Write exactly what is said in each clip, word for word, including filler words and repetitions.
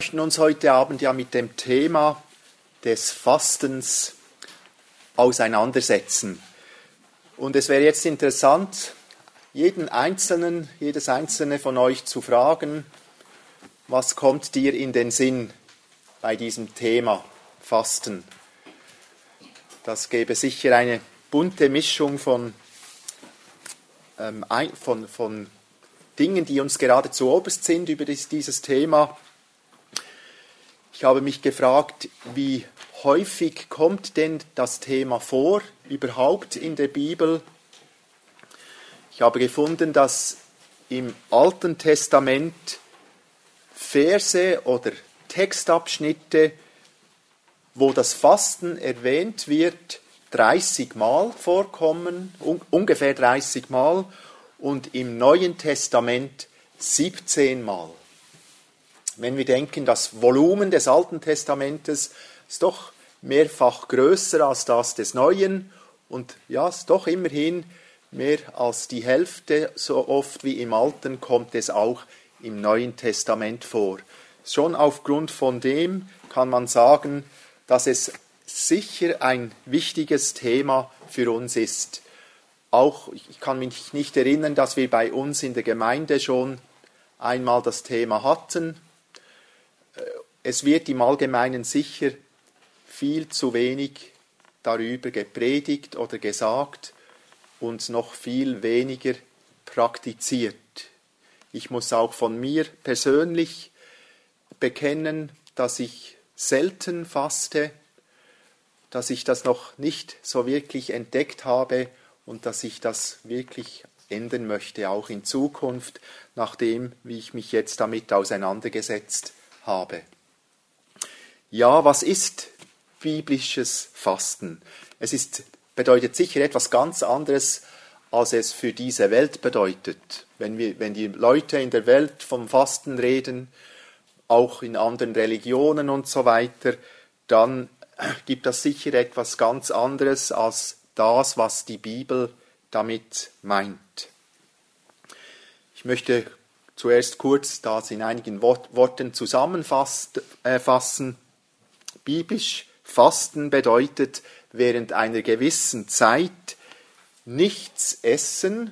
möchten uns heute Abend ja mit dem Thema des Fastens auseinandersetzen. Und es wäre jetzt interessant, jeden Einzelnen, jedes Einzelne von euch zu fragen, was kommt dir in den Sinn bei diesem Thema Fasten? Das gäbe sicher eine bunte Mischung von, ähm, von, von Dingen, die uns gerade zu oberst sind über dieses Thema. Ich habe mich gefragt, wie häufig kommt denn das Thema vor, überhaupt in der Bibel? Ich habe gefunden, dass im Alten Testament Verse oder Textabschnitte, wo das Fasten erwähnt wird, dreißig Mal vorkommen, un- ungefähr dreißig Mal, und im Neuen Testament siebzehn Mal. Wenn wir denken, das Volumen des Alten Testamentes ist doch mehrfach größer als das des Neuen und ja, ist doch immerhin mehr als die Hälfte, so oft wie im Alten kommt es auch im Neuen Testament vor. Schon aufgrund von dem kann man sagen, dass es sicher ein wichtiges Thema für uns ist. Auch, ich kann mich nicht erinnern, dass wir bei uns in der Gemeinde schon einmal das Thema hatten. Es wird im Allgemeinen sicher viel zu wenig darüber gepredigt oder gesagt und noch viel weniger praktiziert. Ich muss auch von mir persönlich bekennen, dass ich selten faste, dass ich das noch nicht so wirklich entdeckt habe und dass ich das wirklich ändern möchte, auch in Zukunft, nachdem, wie ich mich jetzt damit auseinandergesetzt habe. Ja, was ist biblisches Fasten? Es ist, bedeutet sicher etwas ganz anderes, als es für diese Welt bedeutet. Wenn wir, wenn die Leute in der Welt vom Fasten reden, auch in anderen Religionen und so weiter, dann gibt das sicher etwas ganz anderes als das, was die Bibel damit meint. Ich möchte zuerst kurz das in einigen Worten zusammenfassen. Biblisch Fasten bedeutet während einer gewissen Zeit nichts essen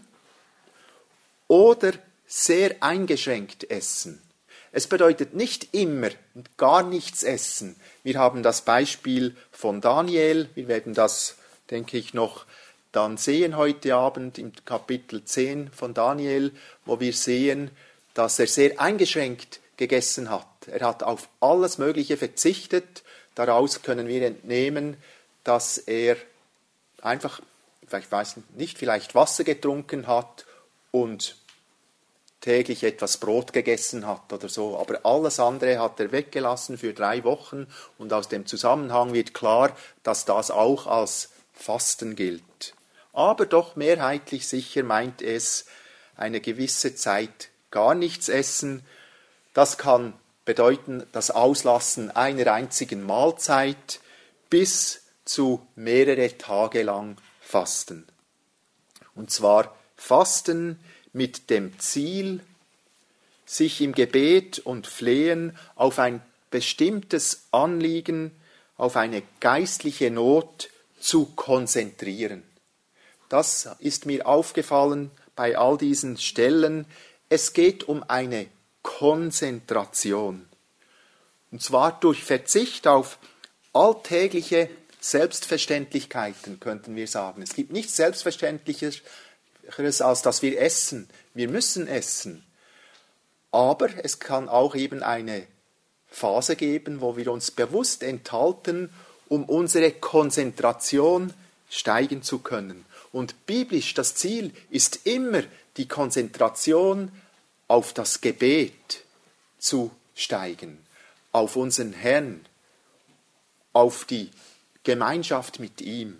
oder sehr eingeschränkt essen. Es bedeutet nicht immer gar nichts essen. Wir haben das Beispiel von Daniel. Wir werden das, denke ich, noch dann sehen heute Abend im Kapitel zehn von Daniel, wo wir sehen, dass er sehr eingeschränkt gegessen hat. Er hat auf alles Mögliche verzichtet. Daraus können wir entnehmen, dass er einfach, ich weiß nicht, vielleicht Wasser getrunken hat und täglich etwas Brot gegessen hat oder so. Aber alles andere hat er weggelassen für drei Wochen und aus dem Zusammenhang wird klar, dass das auch als Fasten gilt. Aber doch mehrheitlich sicher meint es eine gewisse Zeit gar nichts essen. Das kann bedeuten das Auslassen einer einzigen Mahlzeit bis zu mehrere Tage lang Fasten. Und zwar Fasten mit dem Ziel, sich im Gebet und Flehen auf ein bestimmtes Anliegen, auf eine geistliche Not zu konzentrieren. Das ist mir aufgefallen bei all diesen Stellen. Es geht um eine Konzentration. Und zwar durch Verzicht auf alltägliche Selbstverständlichkeiten, könnten wir sagen. Es gibt nichts Selbstverständlicheres, als dass wir essen. Wir müssen essen. Aber es kann auch eben eine Phase geben, wo wir uns bewusst enthalten, um unsere Konzentration steigen zu können. Und biblisch, das Ziel ist immer, die Konzentration auf das Gebet zu steigen, auf unseren Herrn, auf die Gemeinschaft mit ihm.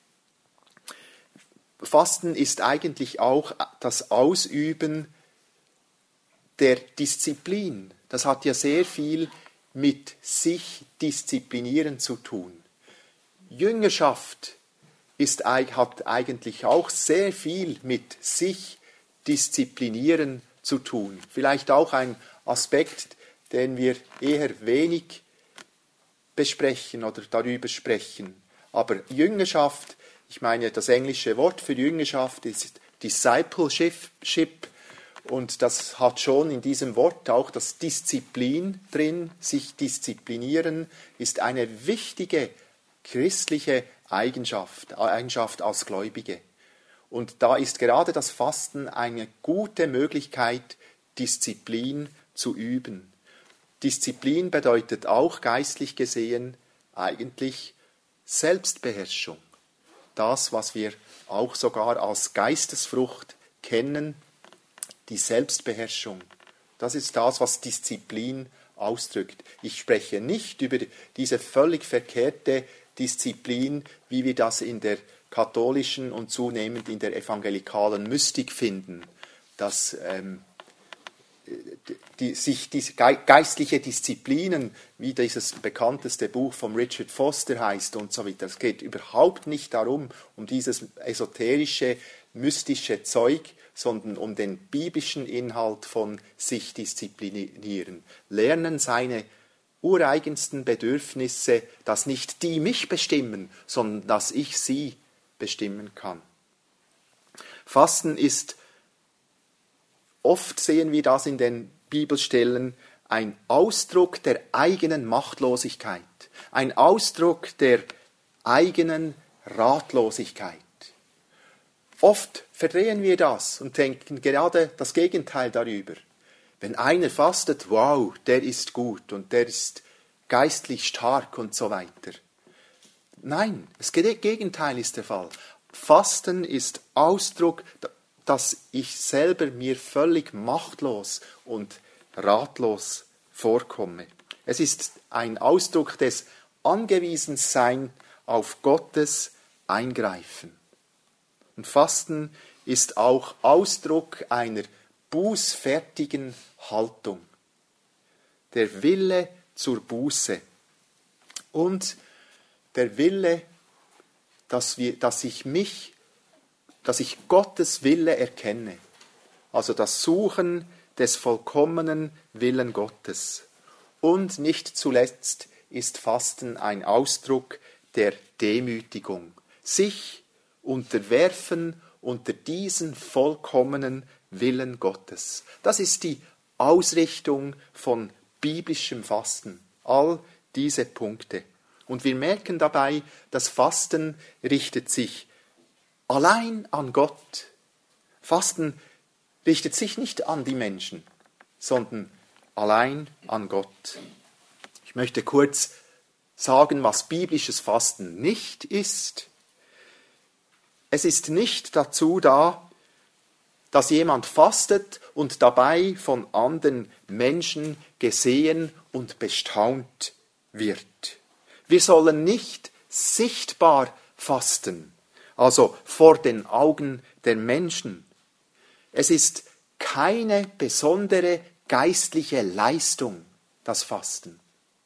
Fasten ist eigentlich auch das Ausüben der Disziplin. Das hat ja sehr viel mit sich disziplinieren zu tun. Jüngerschaft ist, hat eigentlich auch sehr viel mit sich disziplinieren zu tun. Vielleicht auch ein Aspekt, den wir eher wenig besprechen oder darüber sprechen. Aber Jüngerschaft, ich meine, das englische Wort für Jüngerschaft ist Discipleship, und das hat schon in diesem Wort auch das Disziplin drin. Sich disziplinieren ist eine wichtige christliche Eigenschaft, Eigenschaft als Gläubige. Und da ist gerade das Fasten eine gute Möglichkeit, Disziplin zu üben. Disziplin bedeutet auch geistlich gesehen eigentlich Selbstbeherrschung. Das, was wir auch sogar als Geistesfrucht kennen, die Selbstbeherrschung. Das ist das, was Disziplin ausdrückt. Ich spreche nicht über diese völlig verkehrte Disziplin, wie wir das in der katholischen und zunehmend in der evangelikalen Mystik finden, dass ähm, die, sich diese geistliche Disziplinen, wie dieses bekannteste Buch von Richard Foster heißt und so weiter. Es geht überhaupt nicht darum, um dieses esoterische, mystische Zeug, sondern um den biblischen Inhalt von sich disziplinieren. Lernen seine ureigensten Bedürfnisse, dass nicht die mich bestimmen, sondern dass ich sie bestimmen kann. Fasten ist, oft sehen wir das in den Bibelstellen, ein Ausdruck der eigenen Machtlosigkeit, ein Ausdruck der eigenen Ratlosigkeit. Oft verdrehen wir das und denken gerade das Gegenteil darüber. Wenn einer fastet, wow, der ist gut und der ist geistlich stark und so weiter. Nein, das Gegenteil ist der Fall. Fasten ist Ausdruck, dass ich selber mir völlig machtlos und ratlos vorkomme. Es ist ein Ausdruck des Angewiesenseins auf Gottes Eingreifen. Und Fasten ist auch Ausdruck einer bußfertigen Haltung. Der Wille zur Buße. Und der Wille, dass, wir, dass ich mich, dass ich Gottes Wille erkenne. Also das Suchen des vollkommenen Willen Gottes. Und nicht zuletzt ist Fasten ein Ausdruck der Demütigung. Sich unterwerfen unter diesen vollkommenen Willen Gottes. Das ist die Ausrichtung von biblischem Fasten. All diese Punkte. Und wir merken dabei, das Fasten richtet sich allein an Gott. Fasten richtet sich nicht an die Menschen, sondern allein an Gott. Ich möchte kurz sagen, was biblisches Fasten nicht ist. Es ist nicht dazu da, dass jemand fastet und dabei von anderen Menschen gesehen und bestaunt wird. Wir sollen nicht sichtbar fasten, also vor den Augen der Menschen. Es ist keine besondere geistliche Leistung, das Fasten.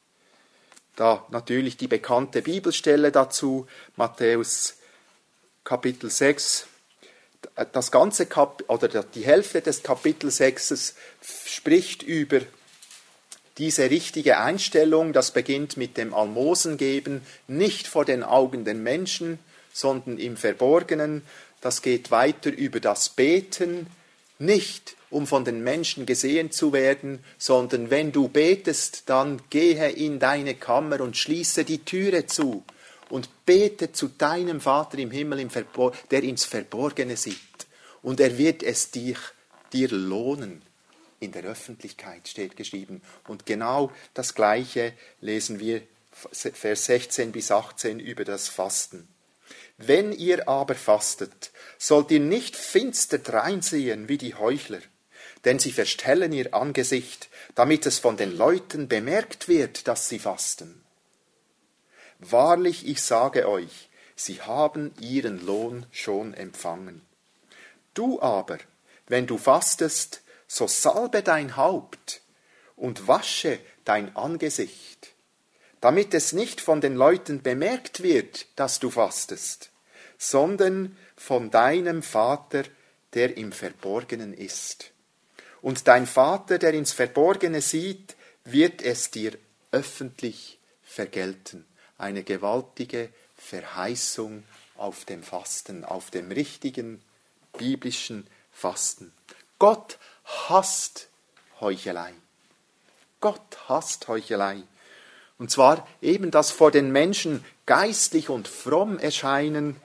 Da natürlich die bekannte Bibelstelle dazu, Matthäus Kapitel sechs. Das ganze Kap- oder die Hälfte des Kapitel sechs spricht über diese richtige Einstellung. Das beginnt mit dem Almosengeben, nicht vor den Augen der Menschen, sondern im Verborgenen. Das geht weiter über das Beten, nicht um von den Menschen gesehen zu werden, sondern wenn du betest, dann gehe in deine Kammer und schließe die Türe zu und bete zu deinem Vater im Himmel, im Verbor- der ins Verborgene sieht. Und er wird es dir, dir lohnen. In der Öffentlichkeit steht geschrieben. Und genau das Gleiche lesen wir Vers sechzehn bis achtzehn über das Fasten. Wenn ihr aber fastet, sollt ihr nicht finster dreinsehen wie die Heuchler, denn sie verstellen ihr Angesicht, damit es von den Leuten bemerkt wird, dass sie fasten. Wahrlich, ich sage euch, sie haben ihren Lohn schon empfangen. Du aber, wenn du fastest, so salbe dein Haupt und wasche dein Angesicht, damit es nicht von den Leuten bemerkt wird, dass du fastest, sondern von deinem Vater, der im Verborgenen ist. Und dein Vater, der ins Verborgene sieht, wird es dir öffentlich vergelten. Eine gewaltige Verheißung auf dem Fasten, auf dem richtigen biblischen Fasten. Gott hasst Heuchelei. Gott hasst Heuchelei. Und zwar eben das vor den Menschen geistlich und fromm erscheinen,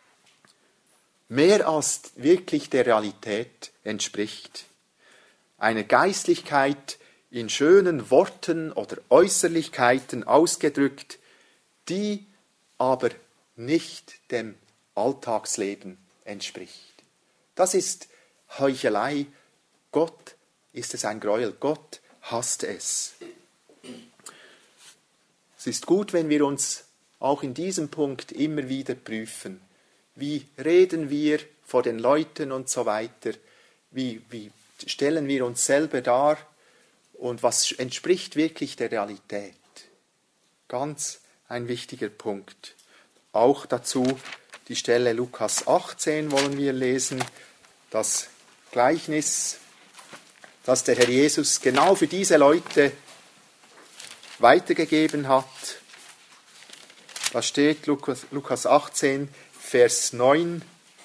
mehr als wirklich der Realität entspricht. Eine Geistlichkeit in schönen Worten oder Äußerlichkeiten ausgedrückt, die aber nicht dem Alltagsleben entspricht. Das ist Heuchelei. Gott ist es ein Gräuel. Gott hasst es. Es ist gut, wenn wir uns auch in diesem Punkt immer wieder prüfen. Wie reden wir vor den Leuten und so weiter? Wie, wie stellen wir uns selber dar? Und was entspricht wirklich der Realität? Ganz ein wichtiger Punkt. Auch dazu die Stelle Lukas achtzehn wollen wir lesen. Das Gleichnis, das der Herr Jesus genau für diese Leute weitergegeben hat. Da steht Lukas, Lukas achtzehn, Vers neun.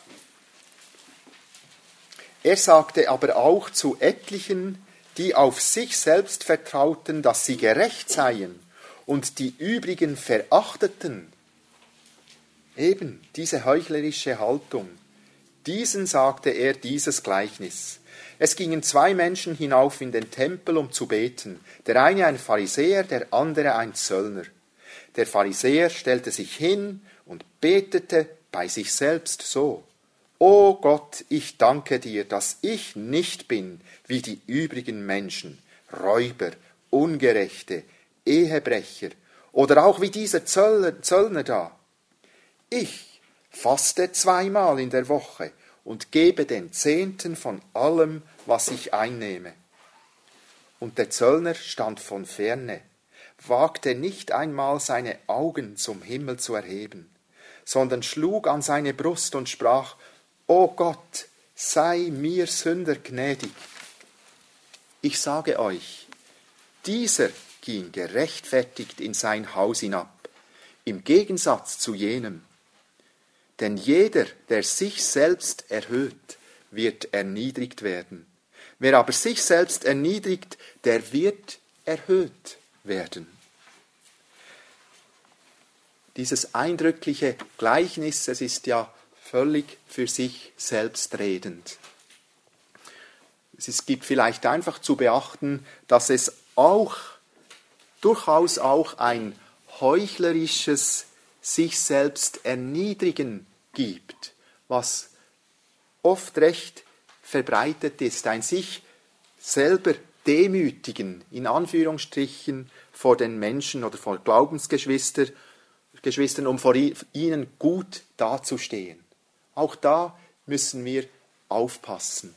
Er sagte aber auch zu etlichen, die auf sich selbst vertrauten, dass sie gerecht seien und die übrigen verachteten. Eben diese heuchlerische Haltung. Diesen sagte er dieses Gleichnis. Es gingen zwei Menschen hinauf in den Tempel, um zu beten. Der eine ein Pharisäer, der andere ein Zöllner. Der Pharisäer stellte sich hin und betete bei sich selbst so: O Gott, ich danke dir, dass ich nicht bin wie die übrigen Menschen, Räuber, Ungerechte, Ehebrecher oder auch wie dieser Zöllner, Zöllner da. Ich faste zweimal in der Woche und gebe den Zehnten von allem, was ich einnehme. Und der Zöllner stand von ferne, wagte nicht einmal seine Augen zum Himmel zu erheben, sondern schlug an seine Brust und sprach: O Gott, sei mir Sünder gnädig. Ich sage euch, dieser ging gerechtfertigt in sein Haus hinab, im Gegensatz zu jenem. Denn jeder, der sich selbst erhöht, wird erniedrigt werden. Wer aber sich selbst erniedrigt, der wird erhöht werden. Dieses eindrückliche Gleichnis, es ist ja völlig für sich selbstredend. Es gibt vielleicht einfach zu beachten, dass es auch, durchaus auch ein heuchlerisches sich selbst erniedrigen gibt, was oft recht verbreitet ist, ein sich selber demütigen, in Anführungsstrichen, vor den Menschen oder vor Glaubensgeschwistern, Geschwistern, um vor ihnen gut dazustehen. Auch da müssen wir aufpassen.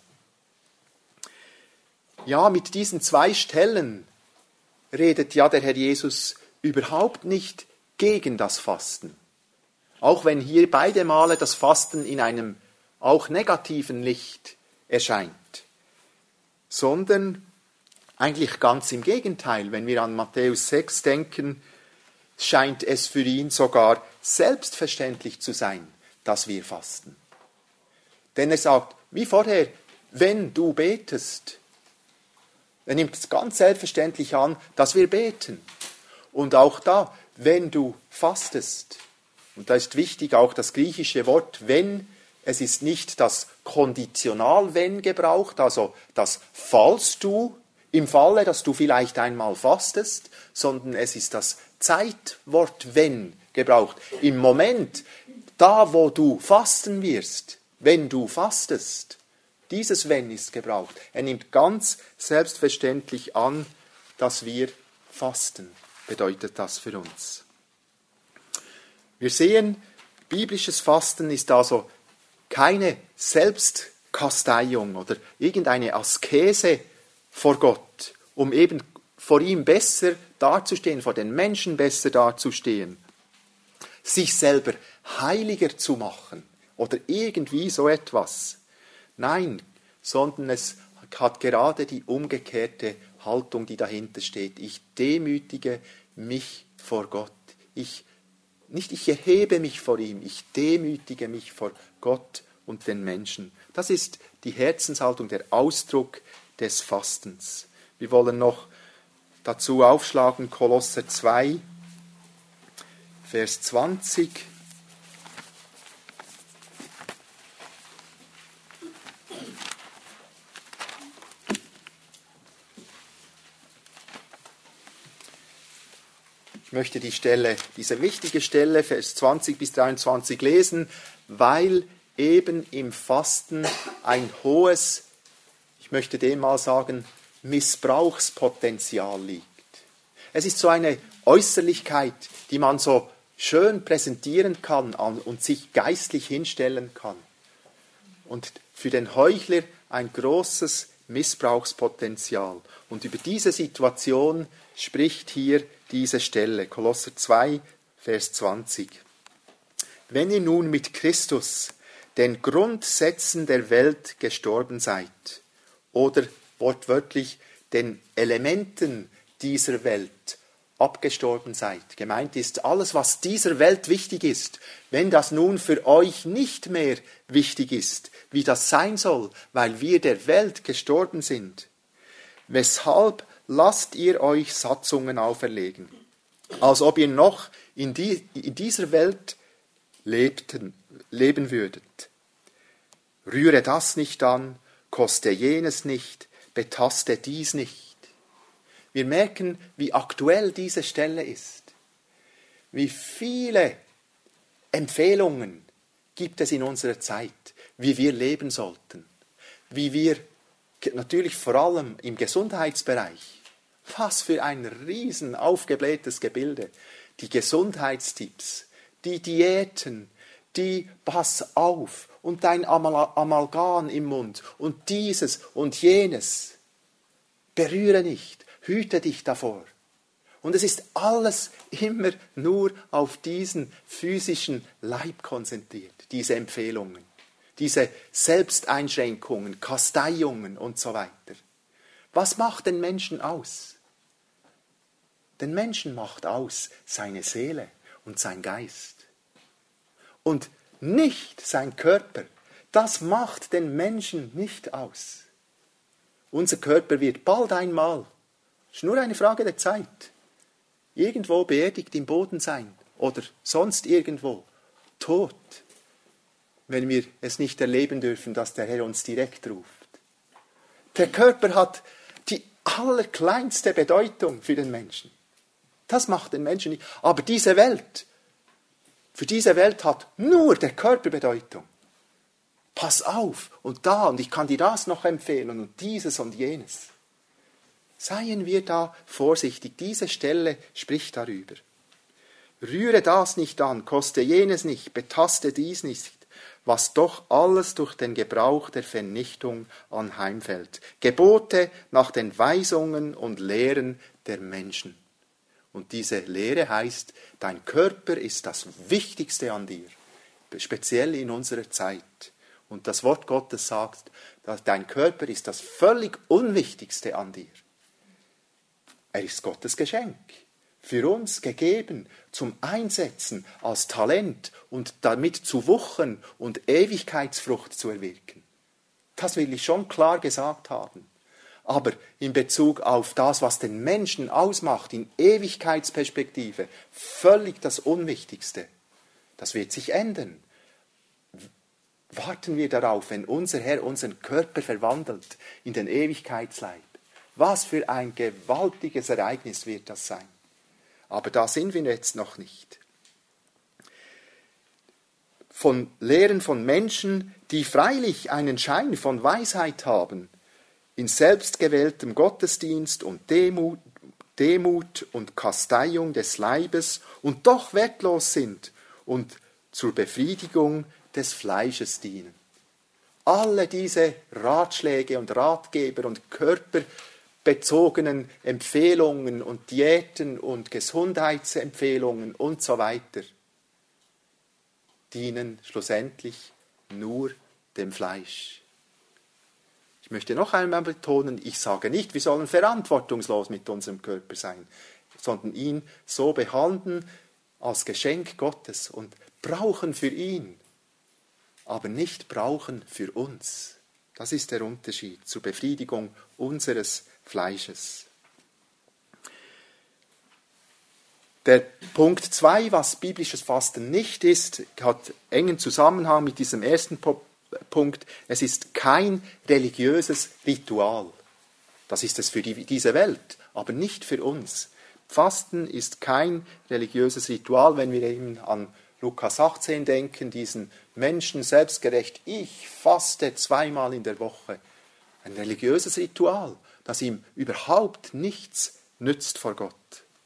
Ja, mit diesen zwei Stellen redet ja der Herr Jesus überhaupt nicht gegen das Fasten. Auch wenn hier beide Male das Fasten in einem auch negativen Licht erscheint. Sondern eigentlich ganz im Gegenteil. Wenn wir an Matthäus sechs denken, scheint es für ihn sogar selbstverständlich zu sein, dass wir fasten. Denn er sagt, wie vorher, wenn du betest, er nimmt es ganz selbstverständlich an, dass wir beten. Und auch da, wenn du fastest, und da ist wichtig auch das griechische Wort wenn, es ist nicht das Konditional wenn gebraucht, also das falls du, im Falle, dass du vielleicht einmal fastest, sondern es ist das Zeitwort wenn gebraucht. Im Moment, da wo du fasten wirst, wenn du fastest, dieses wenn ist gebraucht. Er nimmt ganz selbstverständlich an, dass wir fasten, bedeutet das für uns. Wir sehen, biblisches Fasten ist also keine Selbstkasteiung oder irgendeine Askese vor Gott, um eben vor ihm besser dazustehen, vor den Menschen besser dazustehen, sich selber heiliger zu machen oder irgendwie so etwas. Nein, sondern es hat gerade die umgekehrte Haltung, die dahinter steht. Ich demütige mich vor Gott. Ich, nicht ich erhebe mich vor ihm, ich demütige mich vor Gott und den Menschen. Das ist die Herzenshaltung, der Ausdruck des Fastens. Wir wollen noch dazu aufschlagen Kolosser zwei, Vers zwanzig. Ich möchte die Stelle, diese wichtige Stelle, Vers zwanzig bis dreiundzwanzig lesen, weil eben im Fasten ein hohes, ich möchte dem mal sagen, Missbrauchspotenzial liegt. Es ist so eine Äußerlichkeit, die man so schön präsentieren kann und sich geistlich hinstellen kann. Und für den Heuchler ein großes Missbrauchspotenzial. Und über diese Situation spricht hier diese Stelle, Kolosser zwei, Vers zwanzig. Wenn ihr nun mit Christus den Grundsätzen der Welt gestorben seid, oder wortwörtlich den Elementen dieser Welt abgestorben seid. Gemeint ist, alles, was dieser Welt wichtig ist, wenn das nun für euch nicht mehr wichtig ist, wie das sein soll, weil wir der Welt gestorben sind. Weshalb lasst ihr euch Satzungen auferlegen, als ob ihr noch in, die, in dieser Welt lebten, leben würdet. Rühre das nicht an, koste jenes nicht, betaste dies nicht. Wir merken, wie aktuell diese Stelle ist. Wie viele Empfehlungen gibt es in unserer Zeit, wie wir leben sollten. Wie wir, natürlich vor allem im Gesundheitsbereich, was für ein riesen aufgeblähtes Gebilde. Die Gesundheitstipps, die Diäten, die Pass auf und dein Amalgam im Mund und dieses und jenes. Berühre nicht, hüte dich davor. Und es ist alles immer nur auf diesen physischen Leib konzentriert, diese Empfehlungen, diese Selbsteinschränkungen, Kasteiungen und so weiter. Was macht den Menschen aus? Den Menschen macht aus seine Seele und sein Geist. Und nicht sein Körper. Das macht den Menschen nicht aus. Unser Körper wird bald einmal, es ist nur eine Frage der Zeit, irgendwo beerdigt im Boden sein oder sonst irgendwo, tot, wenn wir es nicht erleben dürfen, dass der Herr uns direkt ruft. Der Körper hat die allerkleinste Bedeutung für den Menschen. Das macht den Menschen nicht. Aber diese Welt, für diese Welt hat nur der Körper Bedeutung. Pass auf und da und ich kann dir das noch empfehlen und dieses und jenes. Seien wir da vorsichtig. Diese Stelle spricht darüber. Rühre das nicht an, koste jenes nicht, betaste dies nicht, was doch alles durch den Gebrauch der Vernichtung anheimfällt. Gebote nach den Weisungen und Lehren der Menschen. Und diese Lehre heißt, dein Körper ist das Wichtigste an dir, speziell in unserer Zeit. Und das Wort Gottes sagt, dass dein Körper ist das völlig Unwichtigste an dir. Er ist Gottes Geschenk, für uns gegeben, zum Einsetzen als Talent und damit zu wuchern und Ewigkeitsfrucht zu erwirken. Das will ich schon klar gesagt haben. Aber in Bezug auf das, was den Menschen ausmacht, in Ewigkeitsperspektive, völlig das Unwichtigste. Das wird sich ändern. Warten wir darauf, wenn unser Herr unseren Körper verwandelt in den Ewigkeitsleib. Was für ein gewaltiges Ereignis wird das sein. Aber da sind wir jetzt noch nicht. Von Lehren von Menschen, die freilich einen Schein von Weisheit haben, in selbstgewähltem Gottesdienst und Demut, Demut und Kasteiung des Leibes und doch wertlos sind und zur Befriedigung des Fleisches dienen. Alle diese Ratschläge und Ratgeber und körperbezogenen Empfehlungen und Diäten und Gesundheitsempfehlungen und so weiter dienen schlussendlich nur dem Fleisch. Ich möchte noch einmal betonen, ich sage nicht, wir sollen verantwortungslos mit unserem Körper sein, sondern ihn so behandeln als Geschenk Gottes und brauchen für ihn, aber nicht brauchen für uns. Das ist der Unterschied zur Befriedigung unseres Fleisches. Der Punkt zwei, was biblisches Fasten nicht ist, hat engen Zusammenhang mit diesem ersten Punkt. Es ist kein religiöses Ritual. Das ist es für die, diese Welt, aber nicht für uns. Fasten ist kein religiöses Ritual, wenn wir eben an Lukas achtzehn denken, diesen Menschen selbstgerecht, ich faste zweimal in der Woche. Ein religiöses Ritual, das ihm überhaupt nichts nützt vor Gott.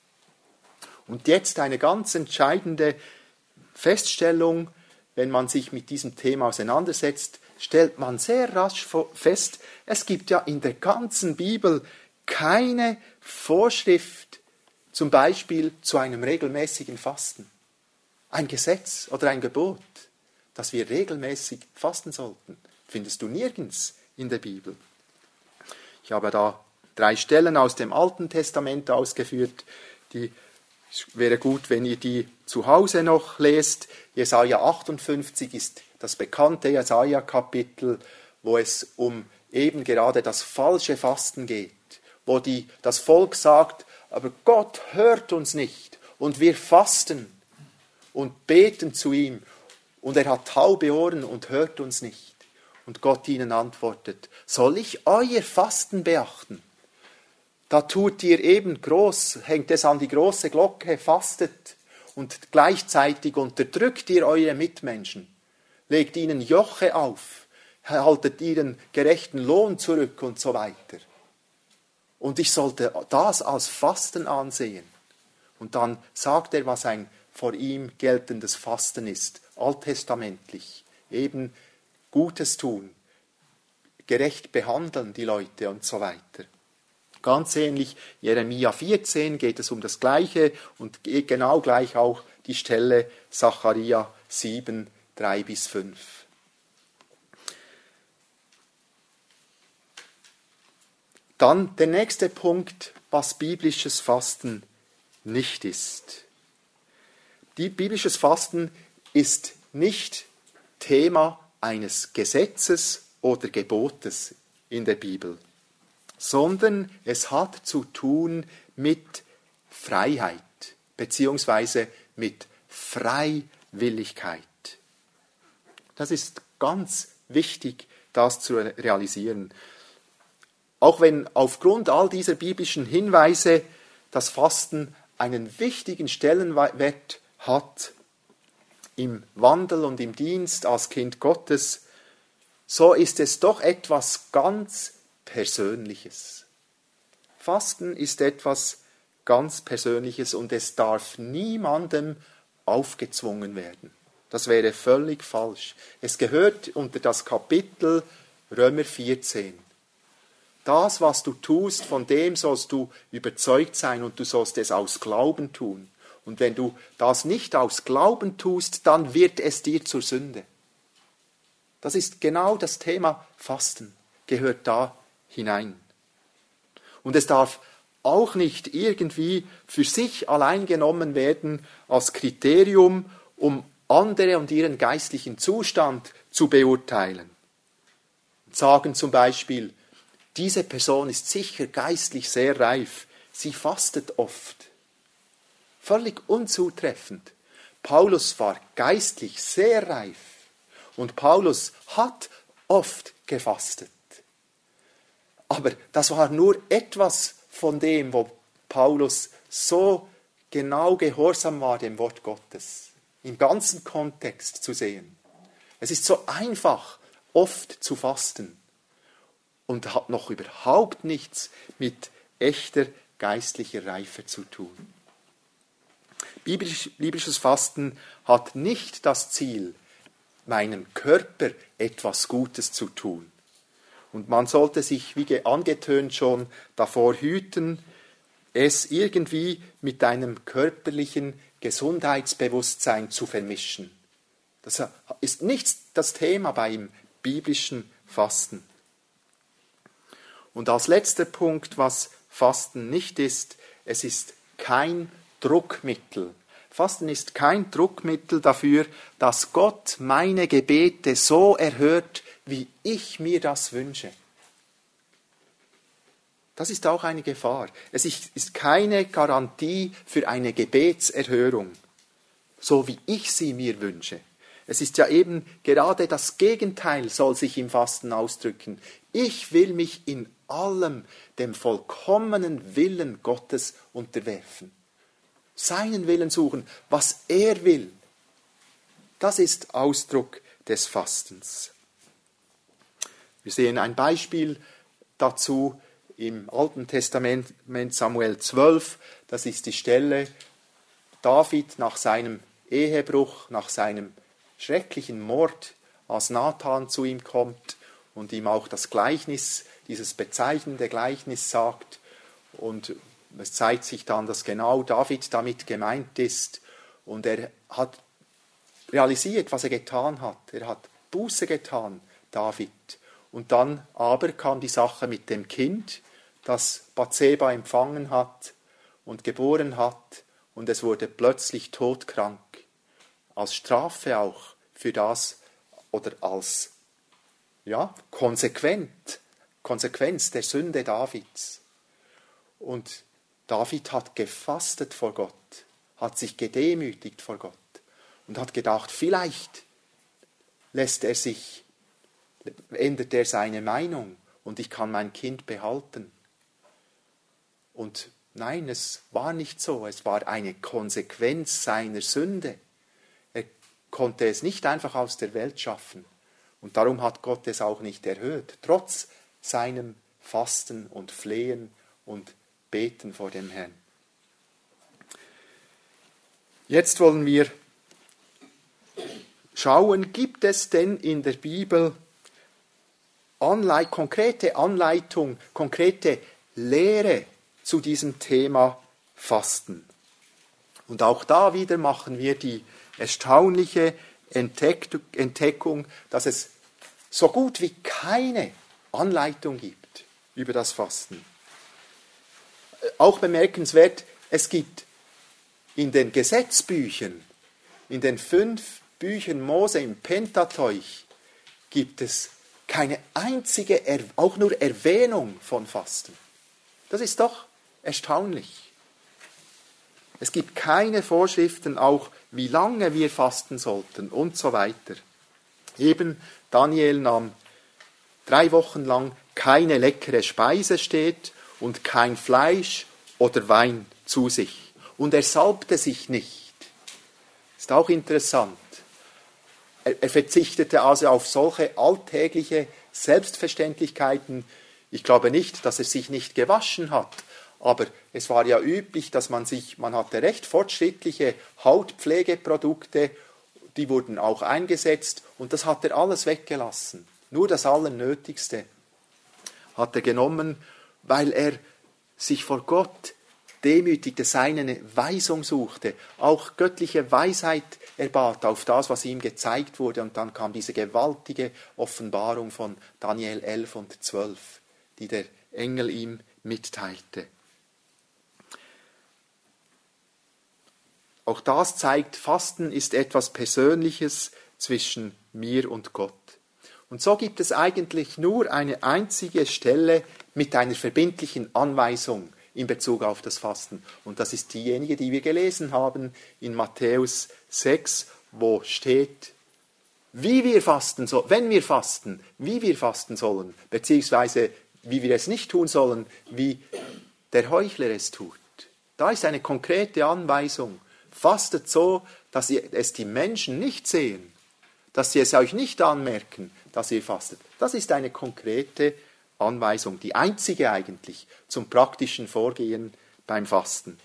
Und jetzt eine ganz entscheidende Feststellung, wenn man sich mit diesem Thema auseinandersetzt, stellt man sehr rasch fest, es gibt ja in der ganzen Bibel keine Vorschrift, zum Beispiel zu einem regelmäßigen Fasten. Ein Gesetz oder ein Gebot, dass wir regelmäßig fasten sollten, findest du nirgends in der Bibel. Ich habe da drei Stellen aus dem Alten Testament ausgeführt, die wäre gut, wenn ihr die zu Hause noch lest. Jesaja achtundfünfzig ist das bekannte Jesaja-Kapitel, wo es um eben gerade das falsche Fasten geht, wo die, das Volk sagt, aber Gott hört uns nicht und wir fasten und beten zu ihm und er hat taube Ohren und hört uns nicht. Und Gott ihnen antwortet, soll ich euer Fasten beachten? Da tut ihr eben groß, hängt es an die große Glocke, fastet und gleichzeitig unterdrückt ihr eure Mitmenschen, legt ihnen Joche auf, haltet ihren gerechten Lohn zurück und so weiter. Und ich sollte das als Fasten ansehen. Und dann sagt er, was ein vor ihm geltendes Fasten ist, alttestamentlich, eben Gutes tun, gerecht behandeln die Leute und so weiter. Ganz ähnlich, Jeremia vierzehn geht es um das Gleiche und genau gleich auch die Stelle Sacharja sieben, drei bis fünf. Dann der nächste Punkt, was biblisches Fasten nicht ist. Die biblisches Fasten ist nicht Thema eines Gesetzes oder Gebotes in der Bibel, sondern es hat zu tun mit Freiheit beziehungsweise mit Freiwilligkeit. Das ist ganz wichtig, das zu realisieren. Auch wenn aufgrund all dieser biblischen Hinweise das Fasten einen wichtigen Stellenwert hat im Wandel und im Dienst als Kind Gottes, so ist es doch etwas ganz Persönliches. Fasten ist etwas ganz Persönliches und es darf niemandem aufgezwungen werden. Das wäre völlig falsch. Es gehört unter das Kapitel Römer vierzehn. Das, was du tust, von dem sollst du überzeugt sein und du sollst es aus Glauben tun. Und wenn du das nicht aus Glauben tust, dann wird es dir zur Sünde. Das ist genau das Thema Fasten, gehört da hinein. Und es darf auch nicht irgendwie für sich allein genommen werden als Kriterium, um andere und ihren geistlichen Zustand zu beurteilen. Sagen zum Beispiel, diese Person ist sicher geistlich sehr reif, sie fastet oft. Völlig unzutreffend. Paulus war geistlich sehr reif und Paulus hat oft gefastet. Aber das war nur etwas von dem, wo Paulus so genau gehorsam war dem Wort Gottes, im ganzen Kontext zu sehen. Es ist so einfach, oft zu fasten und hat noch überhaupt nichts mit echter geistlicher Reife zu tun. Biblisch, biblisches Fasten hat nicht das Ziel, meinem Körper etwas Gutes zu tun. Und man sollte sich, wie angetönt schon, davor hüten, es irgendwie mit einem körperlichen Gesundheitsbewusstsein zu vermischen. Das ist nicht das Thema beim biblischen Fasten. Und als letzter Punkt, was Fasten nicht ist, es ist kein Druckmittel. Fasten ist kein Druckmittel dafür, dass Gott meine Gebete so erhört, wie ich mir das wünsche. Das ist auch eine Gefahr. Es ist keine Garantie für eine Gebetserhörung, so wie ich sie mir wünsche. Es ist ja eben gerade das Gegenteil, soll sich im Fasten ausdrücken. Ich will mich in allem dem vollkommenen Willen Gottes unterwerfen. Seinen Willen suchen, was er will. Das ist Ausdruck des Fastens. Wir sehen ein Beispiel dazu im Alten Testament, Samuel zwölf. Das ist die Stelle, David nach seinem Ehebruch, nach seinem schrecklichen Mord, als Nathan zu ihm kommt und ihm auch das Gleichnis, dieses bezeichnende Gleichnis sagt. Und es zeigt sich dann, dass genau David damit gemeint ist. Und er hat realisiert, was er getan hat. Er hat Buße getan, David. Und dann aber kam die Sache mit dem Kind, das Bathseba empfangen hat und geboren hat. Und es wurde plötzlich todkrank. Als Strafe auch für das oder als ja, konsequent, Konsequenz der Sünde Davids. Und David hat gefastet vor Gott, hat sich gedemütigt vor Gott und hat gedacht, vielleicht lässt er sich, ändert er seine Meinung und ich kann mein Kind behalten. Und nein, es war nicht so, es war eine Konsequenz seiner Sünde. Er konnte es nicht einfach aus der Welt schaffen und darum hat Gott es auch nicht erhört, trotz seinem Fasten und Flehen und Beten vor dem Herrn. Jetzt wollen wir schauen, gibt es denn in der Bibel Anleit- konkrete Anleitung, konkrete Lehre zu diesem Thema Fasten? Und auch da wieder machen wir die erstaunliche Entdeckung, dass es so gut wie keine Anleitung gibt über das Fasten. Auch bemerkenswert, es gibt in den Gesetzbüchern, in den fünf Büchern Mose im Pentateuch, gibt es keine einzige, auch nur Erwähnung von Fasten. Das ist doch erstaunlich. Es gibt keine Vorschriften auch, wie lange wir fasten sollten und so weiter. Eben Daniel nahm drei Wochen lang keine leckere Speise steht und kein Fleisch oder Wein zu sich. Und er salbte sich nicht. Ist auch interessant. Er, er verzichtete also auf solche alltägliche Selbstverständlichkeiten. Ich glaube nicht, dass er sich nicht gewaschen hat. Aber es war ja üblich, dass man sich, man hatte recht fortschrittliche Hautpflegeprodukte, die wurden auch eingesetzt und das hat er alles weggelassen. Nur das Allernötigste hat er genommen, weil er sich vor Gott demütigte, seine Weisung suchte, auch göttliche Weisheit erbat auf das, was ihm gezeigt wurde. Und dann kam diese gewaltige Offenbarung von Daniel elf und zwölf, die der Engel ihm mitteilte. Auch das zeigt, Fasten ist etwas Persönliches zwischen mir und Gott. Und so gibt es eigentlich nur eine einzige Stelle mit einer verbindlichen Anweisung in Bezug auf das Fasten. Und das ist diejenige, die wir gelesen haben in Matthäus sechs, wo steht, wie wir fasten sollen, wenn wir fasten, wie wir fasten sollen, beziehungsweise wie wir es nicht tun sollen, wie der Heuchler es tut. Da ist eine konkrete Anweisung. Fastet so, dass ihr es die Menschen nicht sehen, dass sie es euch nicht anmerken, dass ihr fastet. Das ist eine konkrete Anweisung, die einzige eigentlich zum praktischen Vorgehen beim Fasten.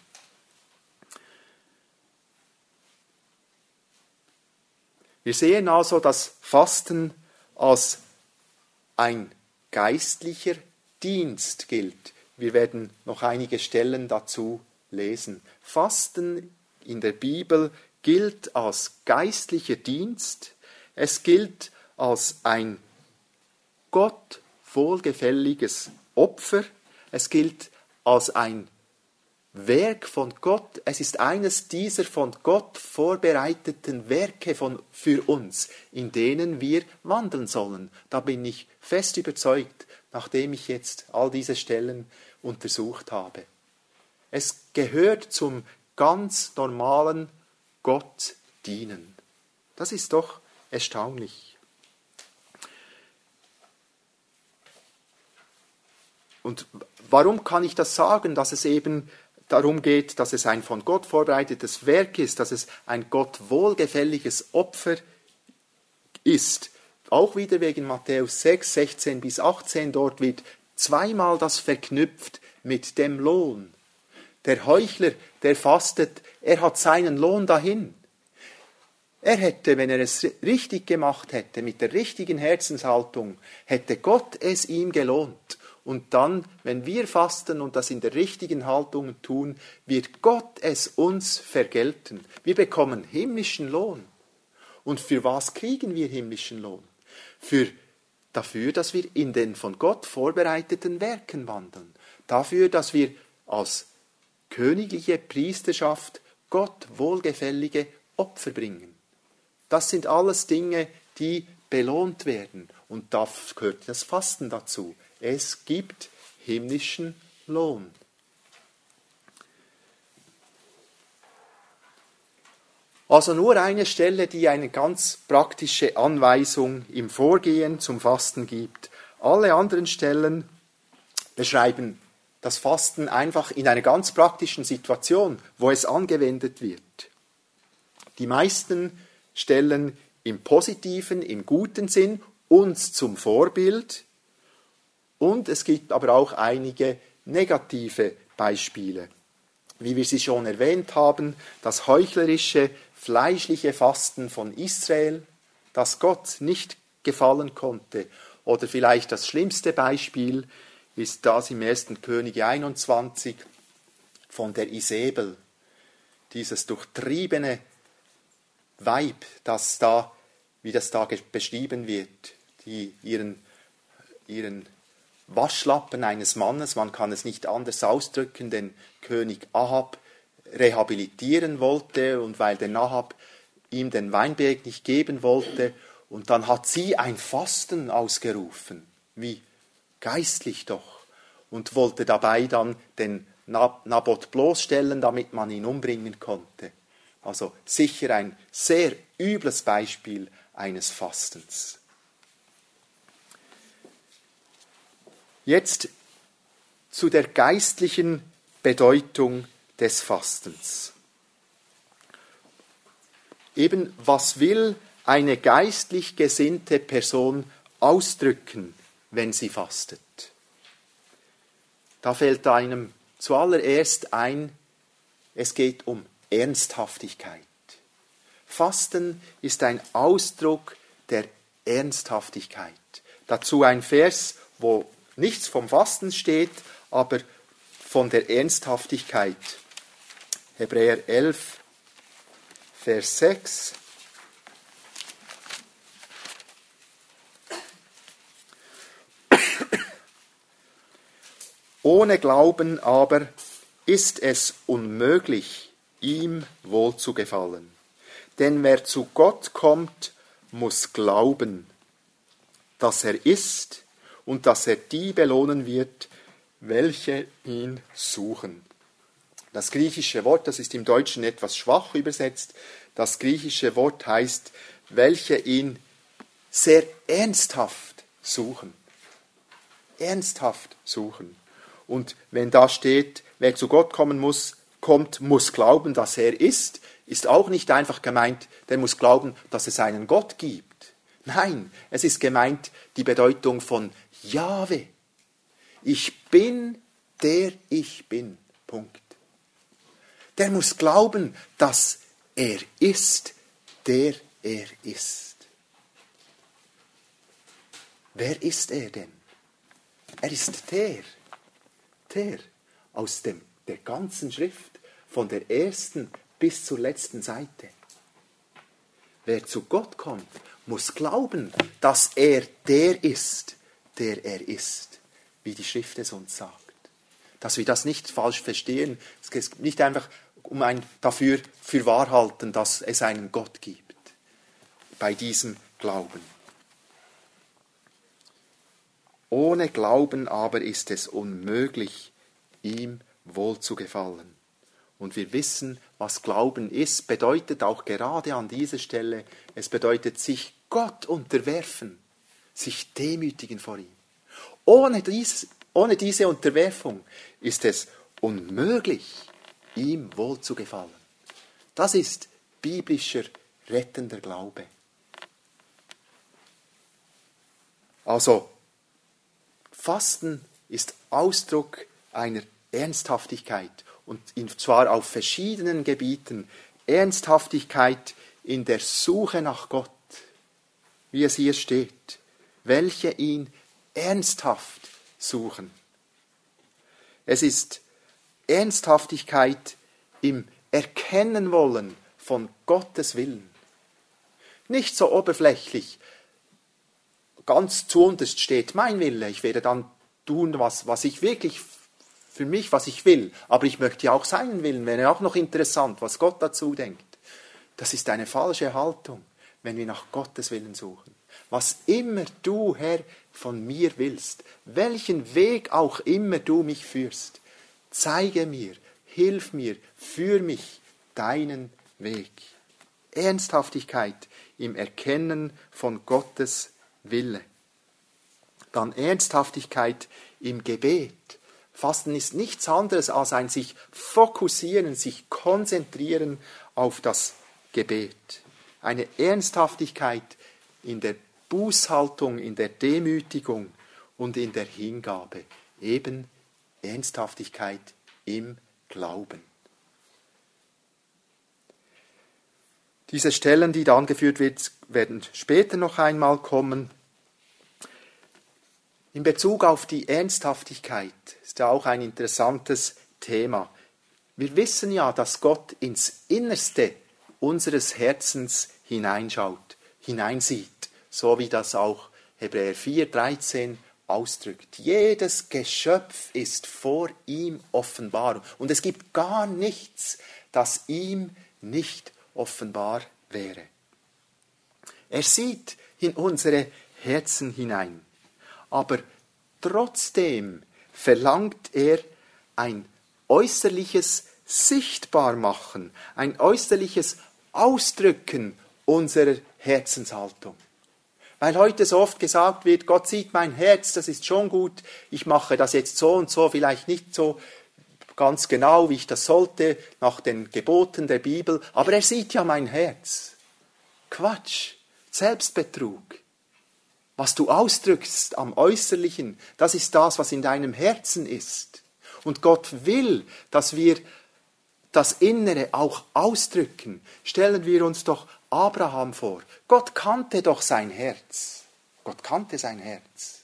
Wir sehen also, dass Fasten als ein geistlicher Dienst gilt. Wir werden noch einige Stellen dazu lesen. Fasten in der Bibel gilt als geistlicher Dienst. Es gilt als ein Gott wohlgefälliges Opfer, es gilt als ein Werk von Gott. Es ist eines dieser von Gott vorbereiteten Werke von, für uns, in denen wir wandeln sollen. Da bin ich fest überzeugt, nachdem ich jetzt all diese Stellen untersucht habe. Es gehört zum ganz normalen Gott dienen. Das ist doch erstaunlich. Und warum kann ich das sagen, dass es eben darum geht, dass es ein von Gott vorbereitetes Werk ist, dass es ein Gott wohlgefälliges Opfer ist? Auch wieder wegen Matthäus sechs, sechzehn bis achtzehn, dort wird zweimal das verknüpft mit dem Lohn. Der Heuchler, der fastet, er hat seinen Lohn dahin. Er hätte, wenn er es richtig gemacht hätte, mit der richtigen Herzenshaltung, hätte Gott es ihm gelohnt. Und dann, wenn wir fasten und das in der richtigen Haltung tun, wird Gott es uns vergelten. Wir bekommen himmlischen Lohn. Und für was kriegen wir himmlischen Lohn? Für, dafür, dass wir in den von Gott vorbereiteten Werken wandeln. Dafür, dass wir als königliche Priesterschaft Gott wohlgefällige Opfer bringen. Das sind alles Dinge, die belohnt werden. Und da gehört das Fasten dazu. Es gibt himmlischen Lohn. Also nur eine Stelle, die eine ganz praktische Anweisung im Vorgehen zum Fasten gibt. Alle anderen Stellen beschreiben das Fasten einfach in einer ganz praktischen Situation, wo es angewendet wird. Die meisten Stellen im positiven, im guten Sinn, uns zum Vorbild. Und es gibt aber auch einige negative Beispiele. Wie wir sie schon erwähnt haben, das heuchlerische, fleischliche Fasten von Israel, das Gott nicht gefallen konnte. Oder vielleicht das schlimmste Beispiel ist das im ersten Könige einundzwanzig von der Isabel. Dieses durchtriebene Weib, das da, wie das da beschrieben wird, die ihren, ihren Waschlappen eines Mannes, man kann es nicht anders ausdrücken, den König Ahab rehabilitieren wollte und weil der Ahab ihm den Weinberg nicht geben wollte und dann hat sie ein Fasten ausgerufen, wie geistlich doch, und wollte dabei dann den Naboth bloßstellen, damit man ihn umbringen konnte. Also sicher ein sehr übles Beispiel eines Fastens. Jetzt zu der geistlichen Bedeutung des Fastens. Eben, was will eine geistlich gesinnte Person ausdrücken, wenn sie fastet? Da fällt einem zuallererst ein, es geht um Ernsthaftigkeit. Fasten ist ein Ausdruck der Ernsthaftigkeit. Dazu ein Vers, wo nichts vom Fasten steht, aber von der Ernsthaftigkeit. Hebräer elf, Vers sechs. Ohne Glauben aber ist es unmöglich, ihm wohlzugefallen. Denn wer zu Gott kommt, muss glauben, dass er ist und dass er die belohnen wird, welche ihn suchen. Das griechische Wort, das ist im Deutschen etwas schwach übersetzt, das griechische Wort heißt, welche ihn sehr ernsthaft suchen. Ernsthaft suchen. Und wenn da steht, wer zu Gott kommen muss, kommt, muss glauben, dass er ist, ist auch nicht einfach gemeint, der muss glauben, dass es einen Gott gibt. Nein, es ist gemeint die Bedeutung von Jahwe. Ich bin, der ich bin. Punkt. Der muss glauben, dass er ist, der er ist. Wer ist er denn? Er ist der, der aus dem, der ganzen Schrift, von der ersten bis zur letzten Seite. Wer zu Gott kommt, muss glauben, dass er der ist, der er ist. wie die Schrift es uns sagt. Dass wir das nicht falsch verstehen. Es geht nicht einfach um ein dafür für wahr halten, dass es einen Gott gibt. Bei diesem Glauben. Ohne Glauben aber ist es unmöglich, ihm wohlzugefallen. Und wir wissen, was Glauben ist, bedeutet auch gerade an dieser Stelle, es bedeutet sich Gott unterwerfen, sich demütigen vor ihm. Ohne, dies, ohne diese Unterwerfung ist es unmöglich, ihm wohlzugefallen. Das ist biblischer, rettender Glaube. Also, Fasten ist Ausdruck einer Ernsthaftigkeit, und zwar auf verschiedenen Gebieten. Ernsthaftigkeit in der Suche nach Gott, wie es hier steht, welche ihn ernsthaft suchen. Es ist Ernsthaftigkeit im Erkennen wollen von Gottes Willen. Nicht so oberflächlich, ganz zuunterst steht mein Wille, ich werde dann tun, was, was ich wirklich für mich, was ich will. Aber ich möchte ja auch seinen Willen, wäre auch noch interessant, was Gott dazu denkt. Das ist eine falsche Haltung, wenn wir nach Gottes Willen suchen. Was immer du, Herr, von mir willst, welchen Weg auch immer du mich führst, zeige mir, hilf mir, führ mich deinen Weg. Ernsthaftigkeit im Erkennen von Gottes Wille. Dann Ernsthaftigkeit im Gebet. Fasten ist nichts anderes als ein sich fokussieren, sich konzentrieren auf das Gebet. Eine Ernsthaftigkeit in der Bußhaltung, in der Demütigung und in der Hingabe. Eben Ernsthaftigkeit im Glauben. Diese Stellen, die da angeführt wird, werden später noch einmal kommen. In Bezug auf die Ernsthaftigkeit ist ja auch ein interessantes Thema. Wir wissen ja, dass Gott ins Innerste unseres Herzens hineinschaut, hineinsieht, so wie das auch Hebräer vier dreizehn ausdrückt. Jedes Geschöpf ist vor ihm offenbar und es gibt gar nichts, das ihm nicht offenbar wäre. Er sieht in unsere Herzen hinein. Aber trotzdem verlangt er ein äußerliches Sichtbarmachen, ein äußerliches Ausdrücken unserer Herzenshaltung. Weil heute so oft gesagt wird, Gott sieht mein Herz, das ist schon gut, ich mache das jetzt so und so, vielleicht nicht so ganz genau, wie ich das sollte, nach den Geboten der Bibel, aber er sieht ja mein Herz. Quatsch, Selbstbetrug. Was du ausdrückst am Äußerlichen, das ist das, was in deinem Herzen ist. Und Gott will, dass wir das Innere auch ausdrücken. Stellen wir uns doch Abraham vor. Gott kannte doch sein Herz. Gott kannte sein Herz.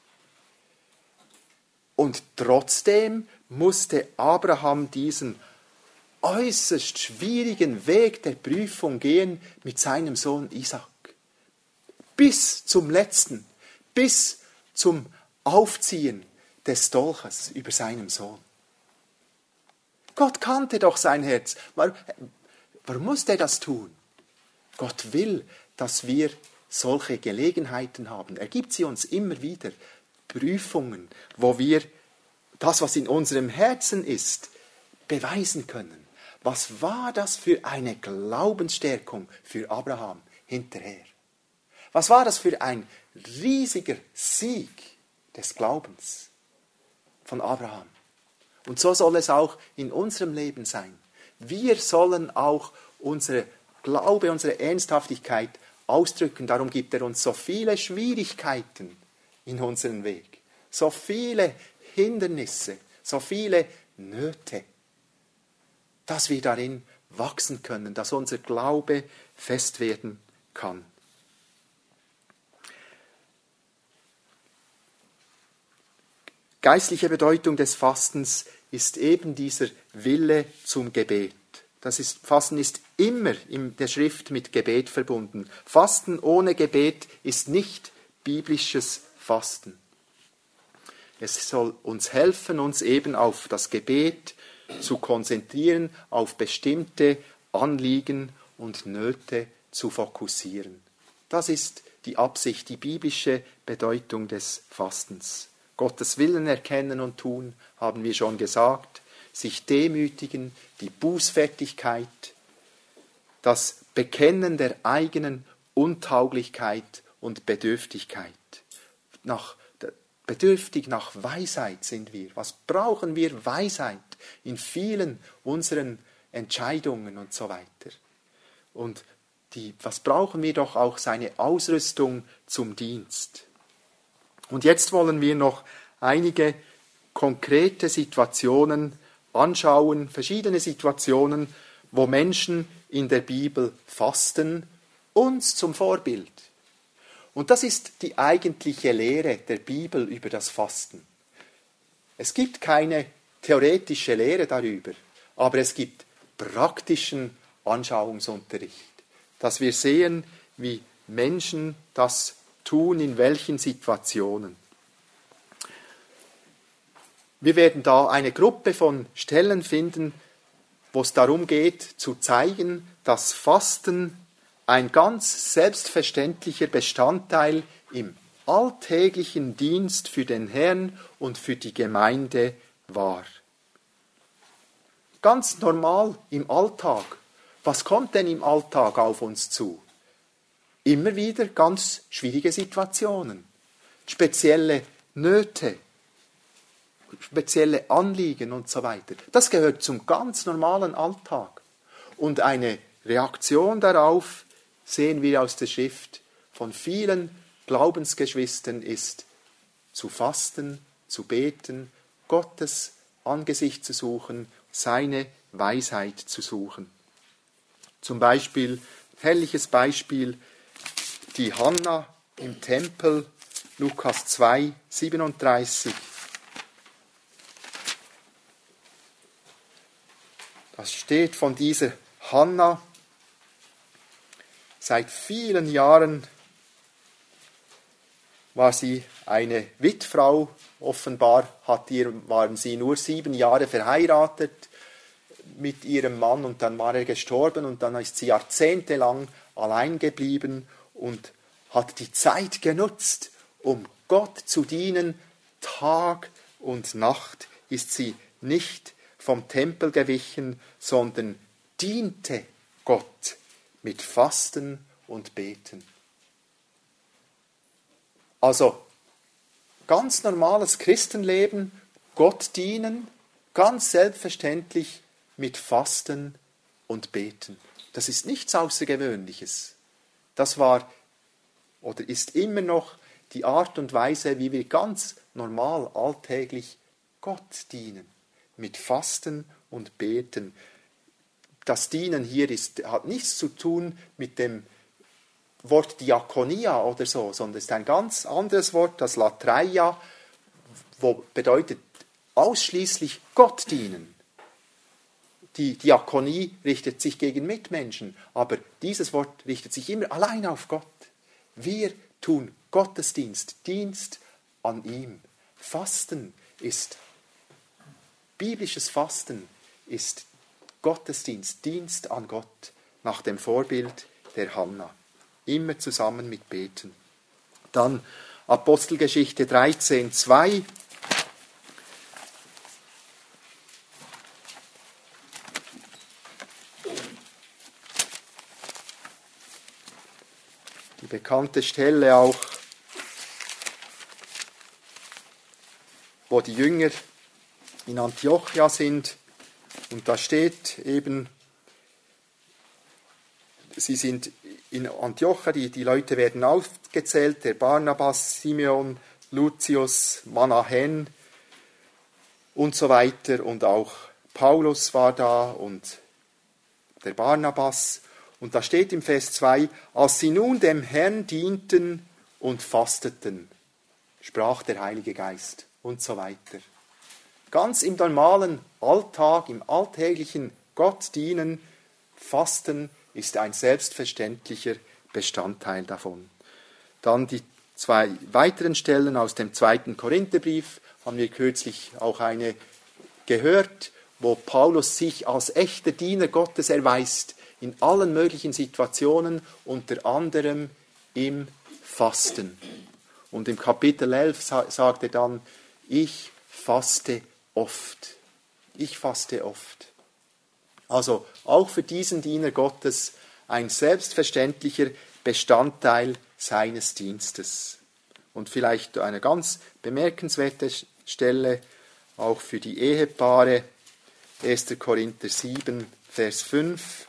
Und trotzdem musste Abraham diesen äußerst schwierigen Weg der Prüfung gehen mit seinem Sohn Isaac. Bis zum Letzten, bis zum Aufziehen des Dolches über seinem Sohn. Gott kannte doch sein Herz. Warum, warum musste er das tun? Gott will, dass wir solche Gelegenheiten haben. Er gibt sie uns immer wieder. Prüfungen, wo wir das, was in unserem Herzen ist, beweisen können. Was war das für eine Glaubensstärkung für Abraham hinterher? Was war das für ein riesiger Sieg des Glaubens von Abraham? Und so soll es auch in unserem Leben sein. Wir sollen auch unsere Glaube, unsere Ernsthaftigkeit ausdrücken. Darum gibt er uns so viele Schwierigkeiten in unseren Weg, so viele Hindernisse, so viele Nöte, dass wir darin wachsen können, dass unser Glaube fest werden kann. Geistliche Bedeutung des Fastens ist eben dieser Wille zum Gebet. Das ist, Fasten ist immer in der Schrift mit Gebet verbunden. Fasten ohne Gebet ist nicht biblisches Fasten. Es soll uns helfen, uns eben auf das Gebet zu konzentrieren, auf bestimmte Anliegen und Nöte zu fokussieren. Das ist die Absicht, die biblische Bedeutung des Fastens. Gottes Willen erkennen und tun, haben wir schon gesagt, sich demütigen, die Bußfertigkeit, das Bekennen der eigenen Untauglichkeit und Bedürftigkeit. Nach, bedürftig nach Weisheit sind wir. Was brauchen wir? Weisheit in vielen unseren Entscheidungen und so weiter. Und die, was brauchen wir doch auch? Seine Ausrüstung zum Dienst. Und jetzt wollen wir noch einige konkrete Situationen anschauen, verschiedene Situationen, wo Menschen in der Bibel fasten, uns zum Vorbild. Und das ist die eigentliche Lehre der Bibel über das Fasten. Es gibt keine theoretische Lehre darüber, aber es gibt praktischen Anschauungsunterricht, dass wir sehen, wie Menschen das tun, in welchen Situationen. Wir werden da eine Gruppe von Stellen finden, wo es darum geht, zu zeigen, dass Fasten ein ganz selbstverständlicher Bestandteil im alltäglichen Dienst für den Herrn und für die Gemeinde war. Ganz normal im Alltag. Was kommt denn im Alltag auf uns zu? Immer wieder ganz schwierige Situationen, spezielle Nöte, spezielle Anliegen und so weiter. Das gehört zum ganz normalen Alltag. Und eine Reaktion darauf, sehen wir aus der Schrift, von vielen Glaubensgeschwistern ist, zu fasten, zu beten, Gottes Angesicht zu suchen, seine Weisheit zu suchen. Zum Beispiel, herrliches Beispiel, die Hannah im Tempel, Lukas zwei, siebenunddreißig. Das steht von dieser Hannah. Seit vielen Jahren war sie eine Witfrau. Offenbar hat ihr, waren sie nur sieben Jahre verheiratet mit ihrem Mann und dann war er gestorben und dann ist sie jahrzehntelang allein geblieben und hat die Zeit genutzt, um Gott zu dienen. Tag und Nacht ist sie nicht vom Tempel gewichen, sondern diente Gott mit Fasten und Beten. Also ganz normales Christenleben, Gott dienen, ganz selbstverständlich mit Fasten und Beten. Das ist nichts Außergewöhnliches. Das war oder ist immer noch die Art und Weise, wie wir ganz normal alltäglich Gott dienen. Mit Fasten und Beten. Das Dienen hier ist, hat nichts zu tun mit dem Wort Diakonia oder so, sondern es ist ein ganz anderes Wort, das Latreia, wo bedeutet ausschließlich Gott dienen. Die Diakonie richtet sich gegen Mitmenschen, aber dieses Wort richtet sich immer allein auf Gott. Wir tun Gottesdienst, Dienst an ihm. Fasten ist, biblisches Fasten ist Gottesdienst, Dienst an Gott nach dem Vorbild der Hannah. Immer zusammen mit Beten. Dann Apostelgeschichte dreizehn, zwei. Die bekannte Stelle auch, wo die Jünger in Antiochia sind. Und da steht eben, sie sind in Antiochia, die, die Leute werden aufgezählt, der Barnabas, Simeon, Lucius, Manahen und so weiter. Und auch Paulus war da und der Barnabas. Und da steht im Vers zwei, als sie nun dem Herrn dienten und fasteten, sprach der Heilige Geist und so weiter. Ganz im normalen Alltag, im alltäglichen Gott dienen, Fasten ist ein selbstverständlicher Bestandteil davon. Dann die zwei weiteren Stellen aus dem zweiten Korintherbrief, haben wir kürzlich auch eine gehört, wo Paulus sich als echter Diener Gottes erweist, in allen möglichen Situationen, unter anderem im Fasten. Und im Kapitel elf sagt er dann, ich faste oft. Ich faste oft. Also auch für diesen Diener Gottes ein selbstverständlicher Bestandteil seines Dienstes. Und vielleicht eine ganz bemerkenswerte Stelle auch für die Ehepaare, erster Korinther sieben, Vers fünf.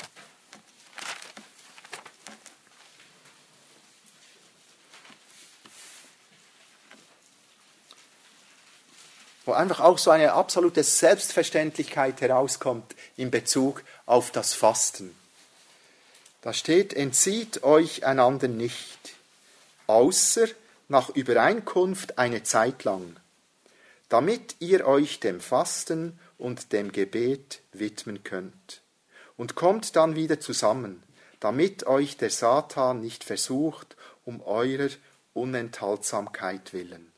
Wo einfach auch so eine absolute Selbstverständlichkeit herauskommt in Bezug auf das Fasten. Da steht, entzieht euch einander nicht, außer nach Übereinkunft eine Zeit lang, damit ihr euch dem Fasten und dem Gebet widmen könnt. Und kommt dann wieder zusammen, damit euch der Satan nicht versucht, um eurer Unenthaltsamkeit willen.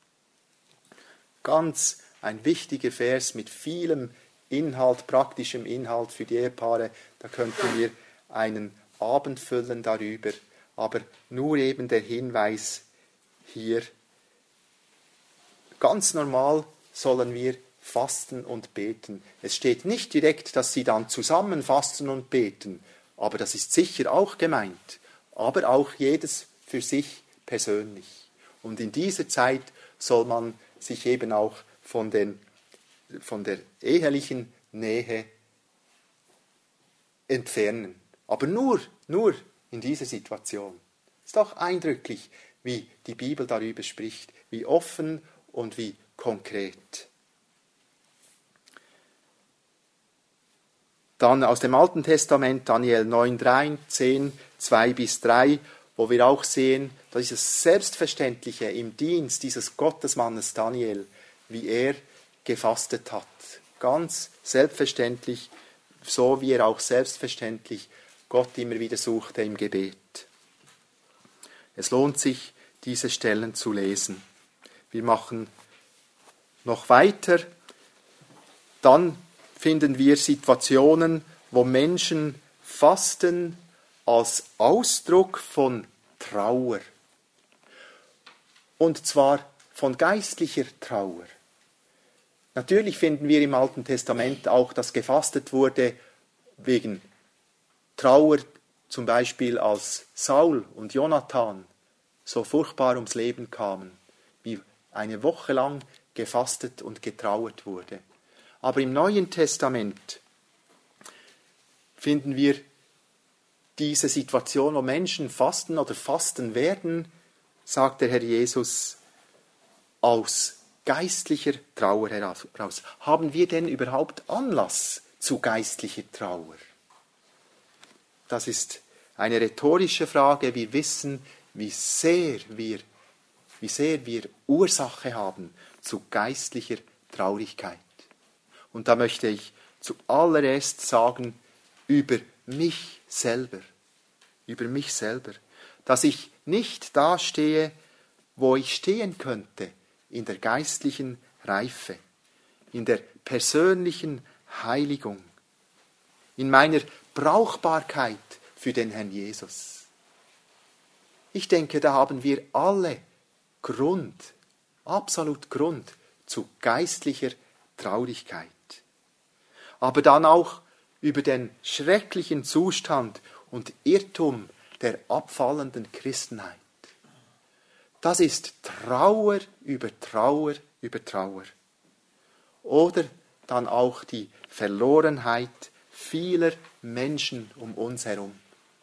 Ganz ein wichtiger Vers mit vielem Inhalt, praktischem Inhalt für die Ehepaare. Da könnten wir einen Abend füllen darüber. Aber nur eben der Hinweis hier. Ganz normal sollen wir fasten und beten. Es steht nicht direkt, dass sie dann zusammen fasten und beten. Aber das ist sicher auch gemeint. Aber auch jedes für sich persönlich. Und in dieser Zeit soll man sich eben auch von, den, von der ehelichen Nähe entfernen. Aber nur, nur in dieser Situation. Es ist doch eindrücklich, wie die Bibel darüber spricht, wie offen und wie konkret. Dann aus dem Alten Testament, Daniel neun, drei, zehn, zwei bis drei, wo wir auch sehen, dass dieses Selbstverständliche im Dienst dieses Gottesmannes Daniel, wie er gefastet hat. Ganz selbstverständlich, so wie er auch selbstverständlich Gott immer wieder suchte im Gebet. Es lohnt sich, diese Stellen zu lesen. Wir machen noch weiter. Dann finden wir Situationen, wo Menschen fasten als Ausdruck von Trauer. Und zwar von geistlicher Trauer. Natürlich finden wir im Alten Testament auch, dass gefastet wurde wegen Trauer, zum Beispiel als Saul und Jonathan so furchtbar ums Leben kamen, wie eine Woche lang gefastet und getrauert wurde. Aber im Neuen Testament finden wir diese Situation, wo Menschen fasten oder fasten werden, sagt der Herr Jesus, aus geistlicher Trauer heraus. Haben wir denn überhaupt Anlass zu geistlicher Trauer? Das ist eine rhetorische Frage. Wir wissen, wie sehr wir, wie sehr wir Ursache haben zu geistlicher Traurigkeit. Und da möchte ich zuallererst sagen, über mich selber, über mich selber, dass ich nicht da stehe, wo ich stehen könnte, in der geistlichen Reife, in der persönlichen Heiligung, in meiner Brauchbarkeit für den Herrn Jesus. Ich denke, da haben wir alle Grund, absolut Grund zu geistlicher Traurigkeit. Aber dann auch über den schrecklichen Zustand und Irrtum der abfallenden Christenheit. Das ist Trauer über Trauer über Trauer. Oder dann auch die Verlorenheit vieler Menschen um uns herum.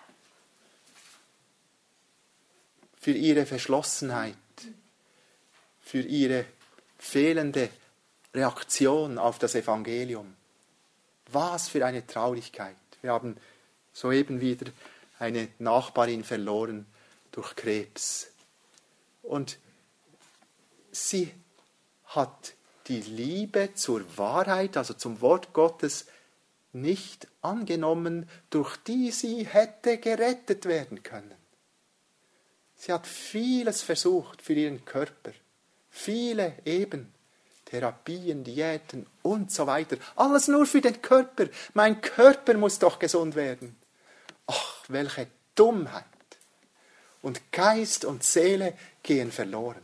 Für ihre Verschlossenheit, für ihre fehlende Reaktion auf das Evangelium. Was für eine Traurigkeit. Wir haben soeben wieder eine Nachbarin verloren durch Krebs. Und sie hat die Liebe zur Wahrheit, also zum Wort Gottes, nicht angenommen, durch die sie hätte gerettet werden können. Sie hat vieles versucht für ihren Körper, viele eben Therapien, Diäten und so weiter. Alles nur für den Körper. Mein Körper muss doch gesund werden. Ach, welche Dummheit. Und Geist und Seele gehen verloren.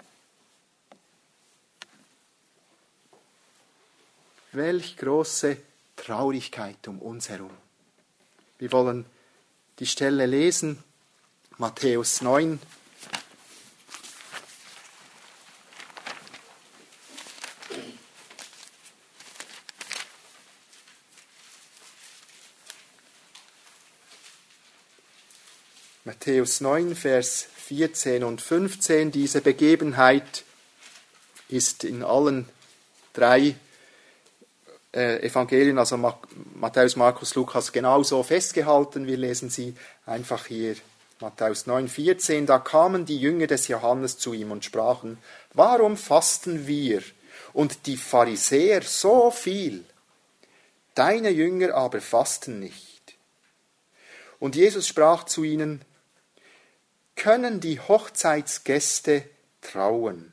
Welch große Traurigkeit um uns herum. Wir wollen die Stelle lesen, Matthäus neun. Matthäus neun, Vers vierzehn und fünfzehn. Diese Begebenheit ist in allen drei äh, Evangelien, also Matthäus, Markus, Lukas, genauso festgehalten. Wir lesen sie einfach hier. Matthäus neun, vierzehn. Da kamen die Jünger des Johannes zu ihm und sprachen: Warum fasten wir und die Pharisäer so viel? Deine Jünger aber fasten nicht. Und Jesus sprach zu ihnen: Können die Hochzeitsgäste trauen?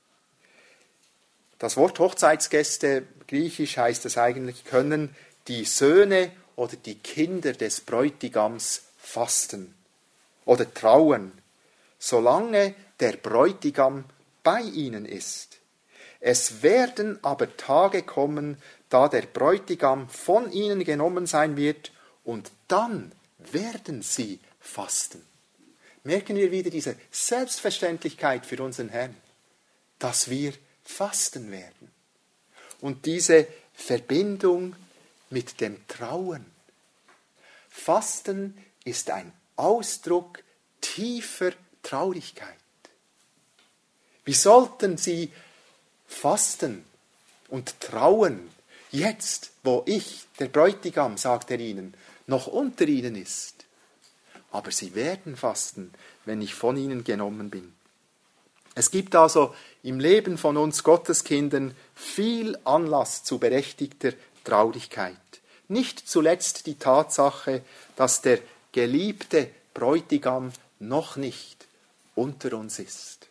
Das Wort Hochzeitsgäste, griechisch heißt es eigentlich, können die Söhne oder die Kinder des Bräutigams fasten oder trauen, solange der Bräutigam bei ihnen ist. Es werden aber Tage kommen, da der Bräutigam von ihnen genommen sein wird, und dann werden sie fasten. Merken wir wieder diese Selbstverständlichkeit für unseren Herrn, dass wir fasten werden. Und diese Verbindung mit dem Trauen. Fasten ist ein Ausdruck tiefer Traurigkeit. Wie sollten sie fasten und trauen, jetzt, wo ich, der Bräutigam, sagt er ihnen, noch unter ihnen ist? Aber sie werden fasten, wenn ich von ihnen genommen bin. Es gibt also im Leben von uns Gotteskindern viel Anlass zu berechtigter Traurigkeit. Nicht zuletzt die Tatsache, dass der geliebte Bräutigam noch nicht unter uns ist.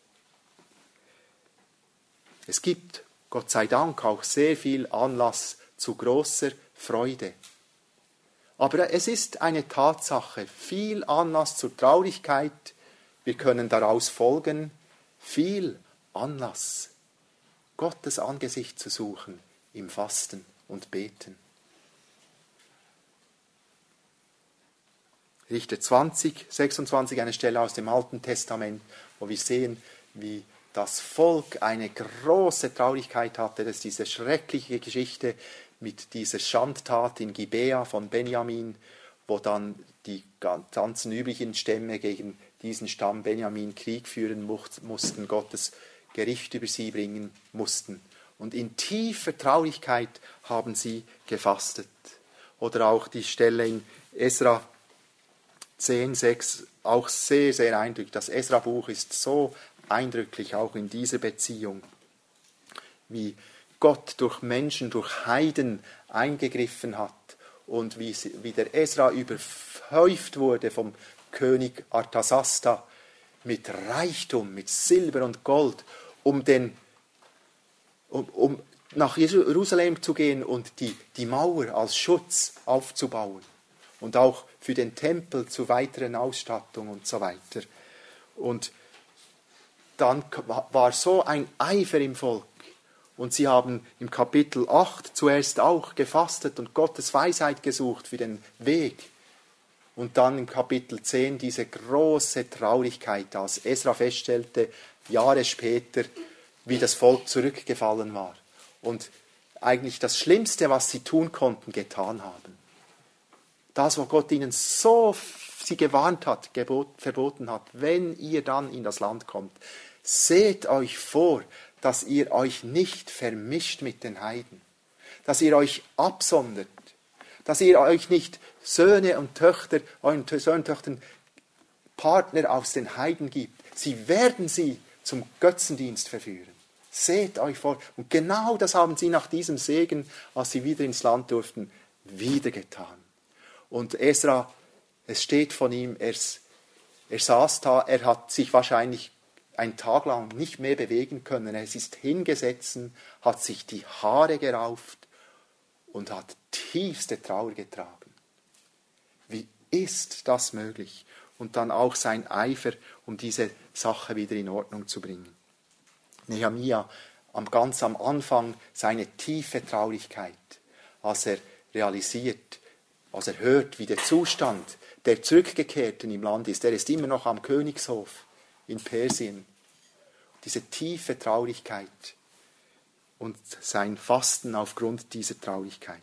Es gibt, Gott sei Dank, auch sehr viel Anlass zu großer Freude. Aber es ist eine Tatsache, viel Anlass zur Traurigkeit. Wir können daraus folgen, viel Anlass, Gottes Angesicht zu suchen im Fasten und Beten. Richter zwanzig, sechsundzwanzig, eine Stelle aus dem Alten Testament, wo wir sehen, wie das Volk eine große Traurigkeit hatte. Das ist diese schreckliche Geschichte mit dieser Schandtat in Gibea von Benjamin, wo dann die ganzen übrigen Stämme gegen diesen Stamm Benjamin Krieg führen mussten, Gottes Gericht über sie bringen mussten. Und in tiefer Traurigkeit haben sie gefastet. Oder auch die Stelle in Esra zehn, sechs, auch sehr, sehr eindrücklich. Das Esra-Buch ist so eindrücklich, auch in dieser Beziehung, wie Gott durch Menschen, durch Heiden eingegriffen hat und wie, wie der Esra überhäuft wurde vom König Artasasta mit Reichtum, mit Silber und Gold, um, den, um, um nach Jerusalem zu gehen und die, die Mauer als Schutz aufzubauen und auch für den Tempel zur weiteren Ausstattung und so weiter. Und dann war so ein Eifer im Volk. Und sie haben im Kapitel acht zuerst auch gefastet und Gottes Weisheit gesucht für den Weg. Und dann im Kapitel zehn diese große Traurigkeit, als Esra feststellte, Jahre später, wie das Volk zurückgefallen war. Und eigentlich das Schlimmste, was sie tun konnten, getan haben. Das, wo Gott ihnen so sie gewarnt hat, gebot, verboten hat, wenn ihr dann in das Land kommt, seht euch vor, dass ihr euch nicht vermischt mit den Heiden, dass ihr euch absondert, dass ihr euch nicht Söhne und Töchter, euren Söhnen und Töchtern Partner aus den Heiden gibt. Sie werden sie zum Götzendienst verführen. Seht euch vor. Und genau das haben sie nach diesem Segen, als sie wieder ins Land durften, wieder getan. Und Esra, es steht von ihm, er, er saß da, er hat sich wahrscheinlich einen Tag lang nicht mehr bewegen können. Er ist hingesetzt, hat sich die Haare gerauft und hat tiefste Trauer getragen. Wie ist das möglich? Und dann auch sein Eifer, um diese Sache wieder in Ordnung zu bringen. Nehemia, am, ganz am Anfang, seine tiefe Traurigkeit, als er realisiert, als er hört, wie der Zustand der Zurückgekehrten im Land ist. Er ist immer noch am Königshof in Persien. Diese tiefe Traurigkeit und sein Fasten aufgrund dieser Traurigkeit.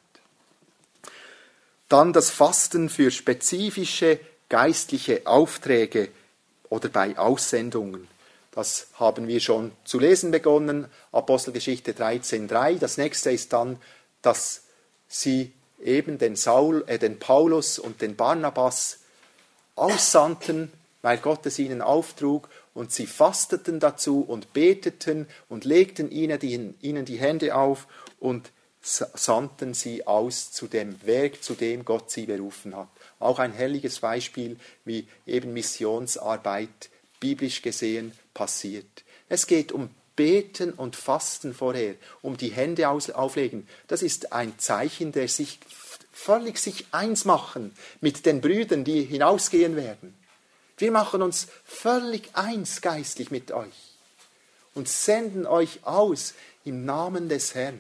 Dann das Fasten für spezifische geistliche Aufträge oder bei Aussendungen. Das haben wir schon zu lesen begonnen, Apostelgeschichte dreizehn drei. Das nächste ist dann, dass sie eben den, Saul, äh, den Paulus und den Barnabas aussandten, weil Gott es ihnen auftrug, und sie fasteten dazu und beteten und legten ihnen die, ihnen die Hände auf und sandten sie aus zu dem Werk, zu dem Gott sie berufen hat. Auch ein herrliches Beispiel, wie eben Missionsarbeit biblisch gesehen passiert. Es geht um Beten und Fasten vorher, um die Hände auflegen. Das ist ein Zeichen der sich völlig sich eins machen mit den Brüdern, die hinausgehen werden. Wir machen uns völlig eins geistlich mit euch und senden euch aus im Namen des Herrn.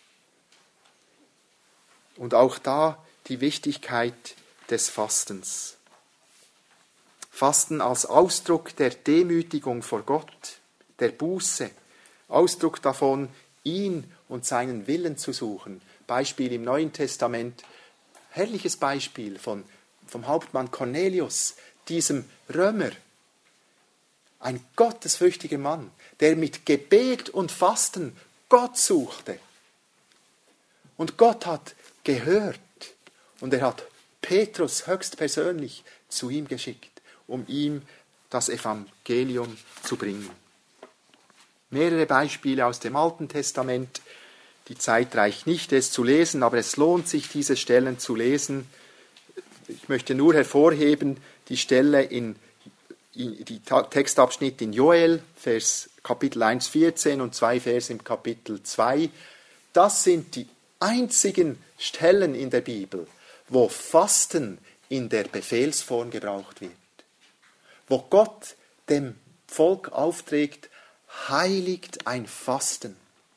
Und auch da die Wichtigkeit des Fastens. Fasten als Ausdruck der Demütigung vor Gott, der Buße, Ausdruck davon, ihn und seinen Willen zu suchen. Beispiel im Neuen Testament, herrliches Beispiel von, vom Hauptmann Cornelius, diesem Römer, ein gottesfürchtiger Mann, der mit Gebet und Fasten Gott suchte. Und Gott hat gehört und er hat Petrus höchstpersönlich zu ihm geschickt, um ihm das Evangelium zu bringen. Mehrere Beispiele aus dem Alten Testament. Die Zeit reicht nicht, es zu lesen, aber es lohnt sich, diese Stellen zu lesen. Ich möchte nur hervorheben die Stelle in, in die Textabschnitt in Joel, Vers Kapitel eins, vierzehn und zwei Vers im Kapitel zwei. Das sind die einzigen Stellen in der Bibel, wo Fasten in der Befehlsform gebraucht wird. Wo Gott dem Volk aufträgt, heiligt ein Fasten.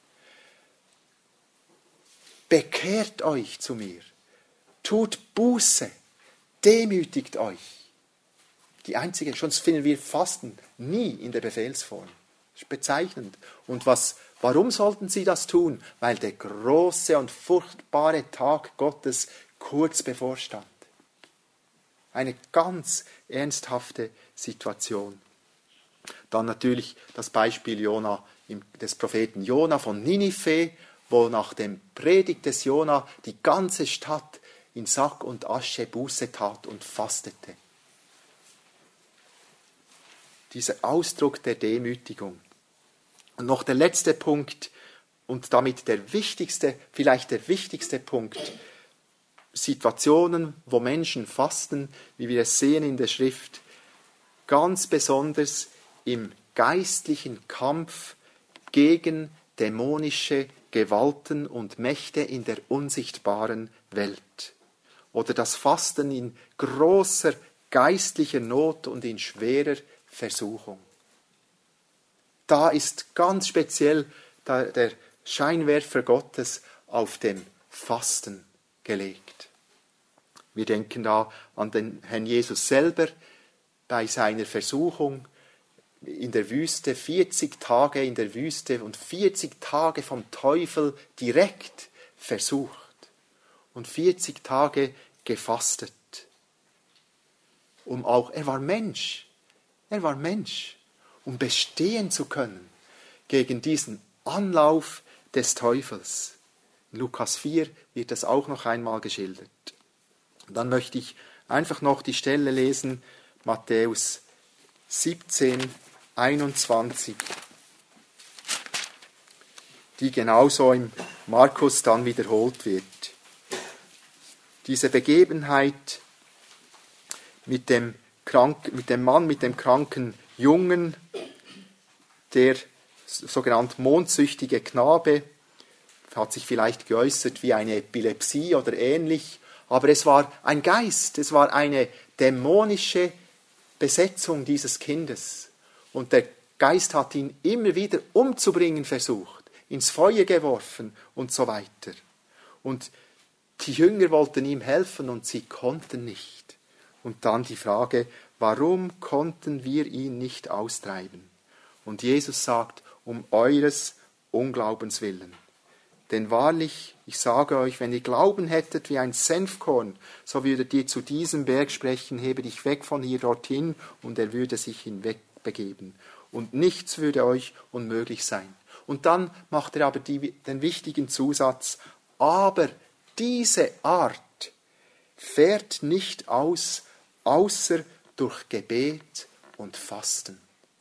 Bekehrt euch zu mir, tut Buße, demütigt euch. Die einzige, sonst finden wir Fasten nie in der Befehlsform. Das ist bezeichnend. Und was, warum sollten sie das tun? Weil der große und furchtbare Tag Gottes kurz bevorstand. Eine ganz ernsthafte Situation. Dann natürlich das Beispiel Jona, des Propheten Jona von Ninive, wo nach dem Predigt des Jona die ganze Stadt in Sack und Asche Buße tat und fastete. Dieser Ausdruck der Demütigung. Und noch der letzte Punkt und damit der wichtigste, vielleicht der wichtigste Punkt. Situationen, wo Menschen fasten, wie wir es sehen in der Schrift, ganz besonders im geistlichen Kampf gegen dämonische Gewalten und Mächte in der unsichtbaren Welt. Oder das Fasten in großer geistlicher Not und in schwerer Versuchung. Da ist ganz speziell der Scheinwerfer Gottes auf dem Fasten gelegt. Wir denken da an den Herrn Jesus selber bei seiner Versuchung in der Wüste, vierzig Tage in der Wüste und vierzig Tage vom Teufel direkt versucht und vierzig Tage gefastet. Um auch, er war Mensch, er war Mensch, um bestehen zu können gegen diesen Anlauf des Teufels. In Lukas vier wird das auch noch einmal geschildert. Und dann möchte ich einfach noch die Stelle lesen, Matthäus siebzehn, einundzwanzig, die genauso im Markus dann wiederholt wird. Diese Begebenheit mit dem, Krank, mit dem Mann, mit dem kranken Jungen, der sogenannte mondsüchtige Knabe, hat sich vielleicht geäußert wie eine Epilepsie oder ähnlich, aber es war ein Geist, es war eine dämonische Besetzung dieses Kindes. Und der Geist hat ihn immer wieder umzubringen versucht, ins Feuer geworfen und so weiter. Und die Jünger wollten ihm helfen und sie konnten nicht. Und dann die Frage, warum konnten wir ihn nicht austreiben? Und Jesus sagt, um eures Unglaubens willen. Denn wahrlich, ich sage euch, wenn ihr Glauben hättet wie ein Senfkorn, so würdet ihr zu diesem Berg sprechen, hebe dich weg von hier dorthin, und er würde sich hinwegbegeben. Und nichts würde euch unmöglich sein. Und dann macht er aber die, den wichtigen Zusatz, aber diese Art fährt nicht aus, außer durch Gebet und Fasten.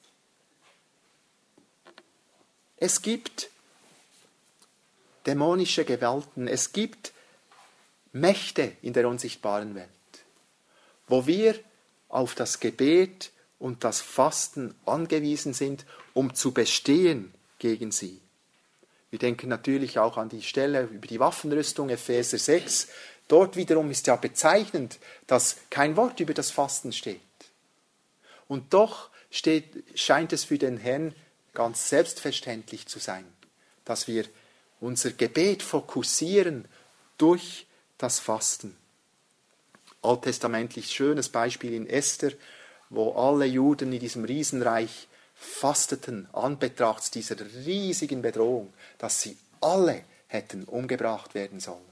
Es gibt dämonische Gewalten, es gibt Mächte in der unsichtbaren Welt, wo wir auf das Gebet und das Fasten angewiesen sind, um zu bestehen gegen sie. Wir denken natürlich auch an die Stelle über die Waffenrüstung, Epheser sechs. Dort wiederum ist ja bezeichnend, dass kein Wort über das Fasten steht. Und doch steht, scheint es für den Herrn ganz selbstverständlich zu sein, dass wir unser Gebet fokussieren durch das Fasten. Alttestamentlich schönes Beispiel in Esther, wo alle Juden in diesem Riesenreich fasteten, anbetracht dieser riesigen Bedrohung, dass sie alle hätten umgebracht werden sollen.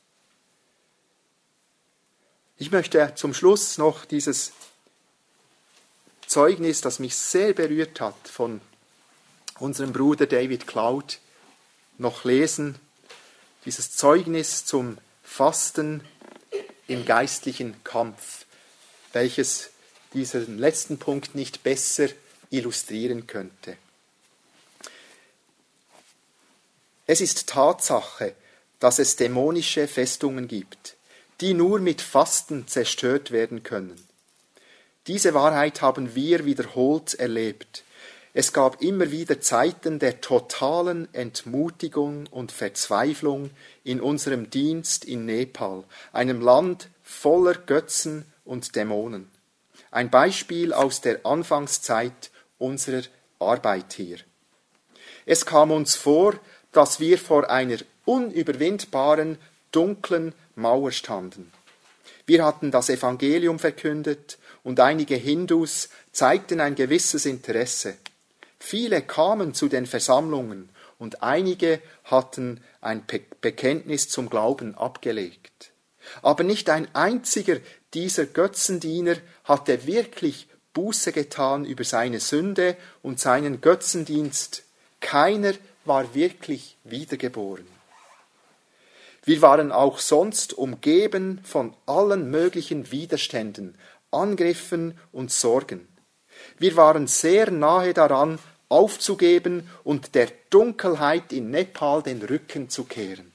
Ich möchte zum Schluss noch dieses Zeugnis, das mich sehr berührt hat, von unserem Bruder David Cloud noch lesen. Dieses Zeugnis zum Fasten im geistlichen Kampf, welches diesen letzten Punkt nicht besser illustrieren könnte. Es ist Tatsache, dass es dämonische Festungen gibt, die nur mit Fasten zerstört werden können. Diese Wahrheit haben wir wiederholt erlebt. Es gab immer wieder Zeiten der totalen Entmutigung und Verzweiflung in unserem Dienst in Nepal, einem Land voller Götzen und Dämonen. Ein Beispiel aus der Anfangszeit unserer Arbeit hier. Es kam uns vor, dass wir vor einer unüberwindbaren, dunklen Mauer standen. Wir hatten das Evangelium verkündet und einige Hindus zeigten ein gewisses Interesse. Viele kamen zu den Versammlungen und einige hatten ein Bekenntnis zum Glauben abgelegt. Aber nicht ein einziger dieser Götzendiener hatte wirklich Buße getan über seine Sünde und seinen Götzendienst. Keiner war wirklich wiedergeboren. Wir waren auch sonst umgeben von allen möglichen Widerständen, Angriffen und Sorgen. Wir waren sehr nahe daran, aufzugeben und der Dunkelheit in Nepal den Rücken zu kehren.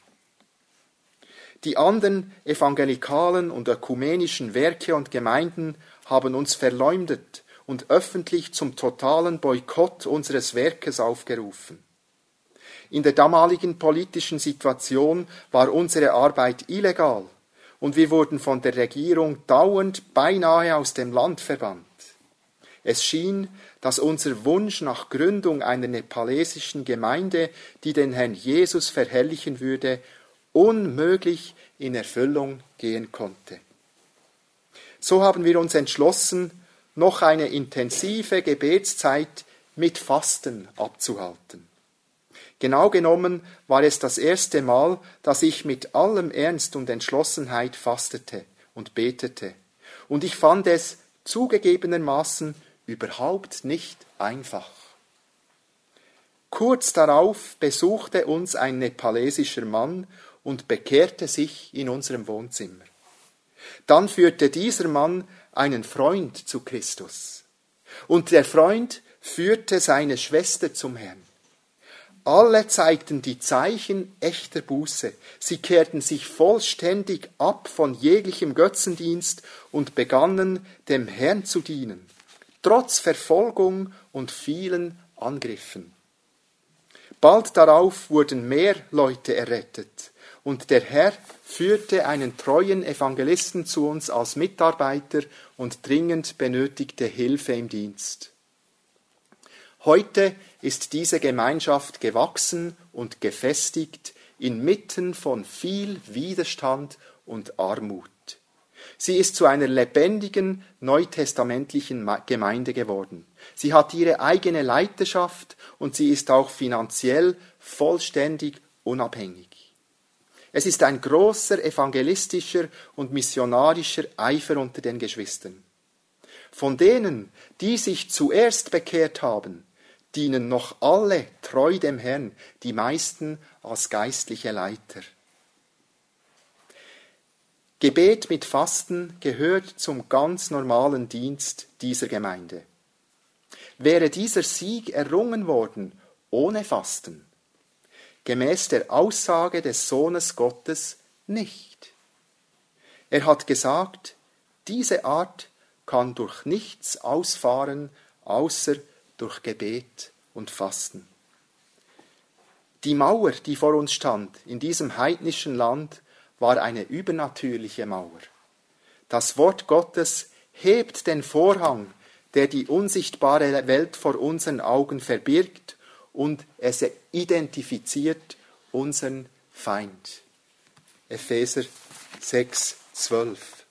Die anderen evangelikalen und ökumenischen Werke und Gemeinden haben uns verleumdet und öffentlich zum totalen Boykott unseres Werkes aufgerufen. In der damaligen politischen Situation war unsere Arbeit illegal und wir wurden von der Regierung dauernd beinahe aus dem Land verbannt. Es schien, dass unser Wunsch nach Gründung einer nepalesischen Gemeinde, die den Herrn Jesus verherrlichen würde, unmöglich in Erfüllung gehen konnte. So haben wir uns entschlossen, noch eine intensive Gebetszeit mit Fasten abzuhalten. Genau genommen war es das erste Mal, dass ich mit allem Ernst und Entschlossenheit fastete und betete. Und ich fand es zugegebenermaßen überhaupt nicht einfach. Kurz darauf besuchte uns ein nepalesischer Mann und bekehrte sich in unserem Wohnzimmer. Dann führte dieser Mann einen Freund zu Christus. Und der Freund führte seine Schwester zum Herrn. Alle zeigten die Zeichen echter Buße. Sie kehrten sich vollständig ab von jeglichem Götzendienst und begannen, dem Herrn zu dienen, trotz Verfolgung und vielen angriffen. Bald darauf wurden mehr Leute errettet und der Herr führte einen treuen Evangelisten zu uns als Mitarbeiter und dringend benötigte Hilfe im Dienst. Heute ist diese Gemeinschaft gewachsen und gefestigt inmitten von viel Widerstand und Armut. Sie ist zu einer lebendigen neutestamentlichen Gemeinde geworden. Sie hat ihre eigene Leiterschaft und sie ist auch finanziell vollständig unabhängig. Es ist ein großer evangelistischer und missionarischer Eifer unter den Geschwistern. Von denen, die sich zuerst bekehrt haben, dienen noch alle treu dem Herrn, die meisten als geistliche Leiter. Gebet mit Fasten gehört zum ganz normalen Dienst dieser Gemeinde. Wäre dieser Sieg errungen worden ohne Fasten? Gemäß der Aussage des Sohnes Gottes nicht. Er hat gesagt, diese Art kann durch nichts ausfahren, außer durch Gebet und Fasten. Die Mauer, die vor uns stand, in diesem heidnischen Land, war eine übernatürliche Mauer. Das Wort Gottes hebt den Vorhang, der die unsichtbare Welt vor unseren Augen verbirgt, und es identifiziert unseren Feind. Epheser sechs, zwölf.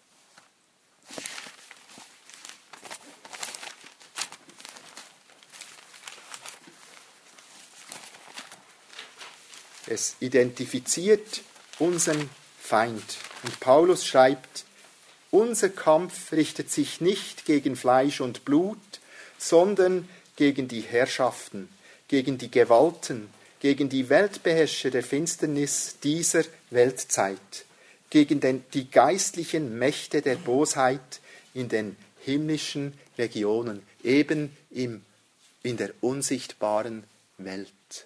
Es identifiziert unseren Feind. Und Paulus schreibt, unser Kampf richtet sich nicht gegen Fleisch und Blut, sondern gegen die Herrschaften, gegen die Gewalten, gegen die Weltbeherrscher der Finsternis dieser Weltzeit, gegen den, die geistlichen Mächte der Bosheit in den himmlischen Regionen, eben im, in der unsichtbaren Welt.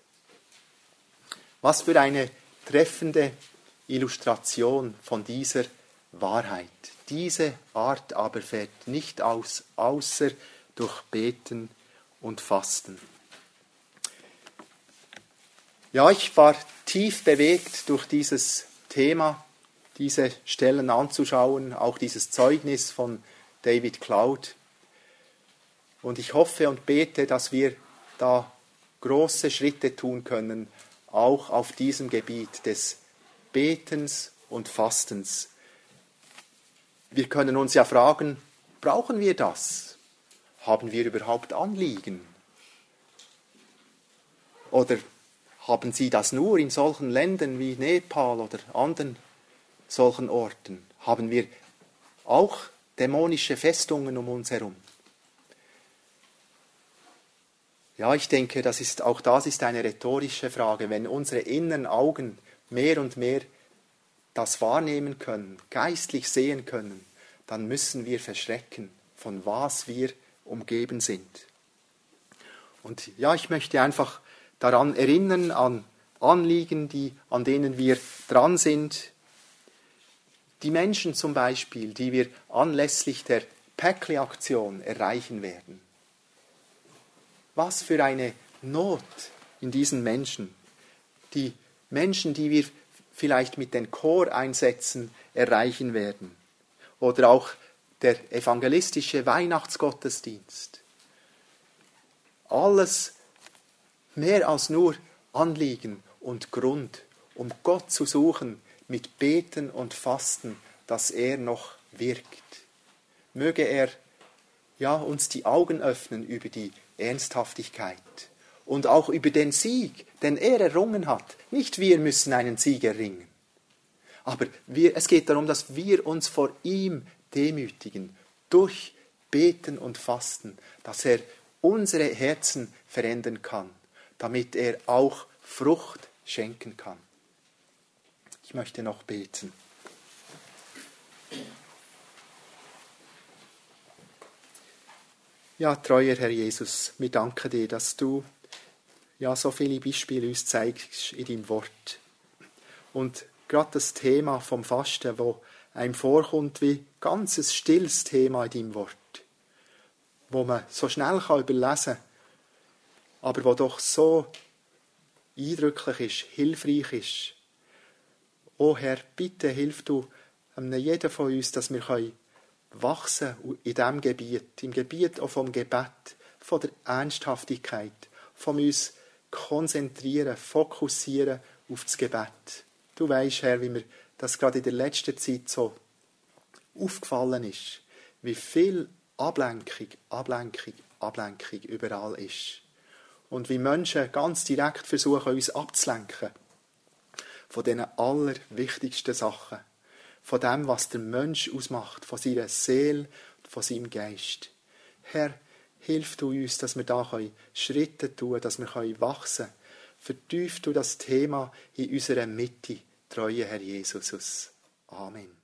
Was für eine treffende Illustration von dieser Wahrheit. Diese Art aber fällt nicht aus, außer durch Beten und Fasten. Ja, ich war tief bewegt durch dieses Thema, diese Stellen anzuschauen, auch dieses Zeugnis von David Cloud. Und ich hoffe und bete, dass wir da große Schritte tun können, auch auf diesem Gebiet des Betens und Fastens. Wir können uns ja fragen, brauchen wir das? Haben wir überhaupt Anliegen? Oder haben Sie das nur in solchen Ländern wie Nepal oder anderen solchen Orten? Haben wir auch dämonische Festungen um uns herum? Ja, ich denke, das ist, auch das ist eine rhetorische Frage. Wenn unsere inneren Augen mehr und mehr das wahrnehmen können, geistlich sehen können, dann müssen wir verschrecken, von was wir umgeben sind. Und ja, ich möchte einfach daran erinnern, an Anliegen, die, an denen wir dran sind. Die Menschen zum Beispiel, die wir anlässlich der Päckli-Aktion erreichen werden. Was für eine Not in diesen Menschen. Die Menschen, die wir vielleicht mit den Choreinsätzen erreichen werden. Oder auch der evangelistische Weihnachtsgottesdienst. Alles mehr als nur Anliegen und Grund, um Gott zu suchen mit Beten und Fasten, dass er noch wirkt. Möge er ja, uns die Augen öffnen über die Ernsthaftigkeit und auch über den Sieg, den er errungen hat. Nicht wir müssen einen Sieg erringen, aber wir, es geht darum, dass wir uns vor ihm demütigen, durch Beten und Fasten, dass er unsere Herzen verändern kann, damit er auch Frucht schenken kann. Ich möchte noch beten. Ja, treuer Herr Jesus, wir danken dir, dass du ja so viele Beispiele uns zeigst in deinem Wort. Und gerade das Thema vom Fasten, wo einem vorkommt wie ganzes stilles Thema in deinem Wort, wo man so schnell kann überlesen kann. aber wo doch so eindrücklich ist, hilfreich ist. O Herr, bitte hilf du jedem von uns, dass wir wachsen können in diesem Gebiet, im Gebiet auch vom Gebet, von der Ernsthaftigkeit, von uns konzentrieren, fokussieren auf das Gebet. Du weisst, Herr, wie mir das gerade in der letzten Zeit so aufgefallen ist, wie viel Ablenkung, Ablenkung, Ablenkung überall ist. Und wie Menschen ganz direkt versuchen, uns abzulenken von den allerwichtigsten Sachen, von dem, was der Mensch ausmacht, von seiner Seele, von seinem Geist. Herr, hilf du uns, dass wir da Schritte tun können, dass wir wachsen können. Vertief du das Thema in unserer Mitte, treue Herr Jesus. Amen.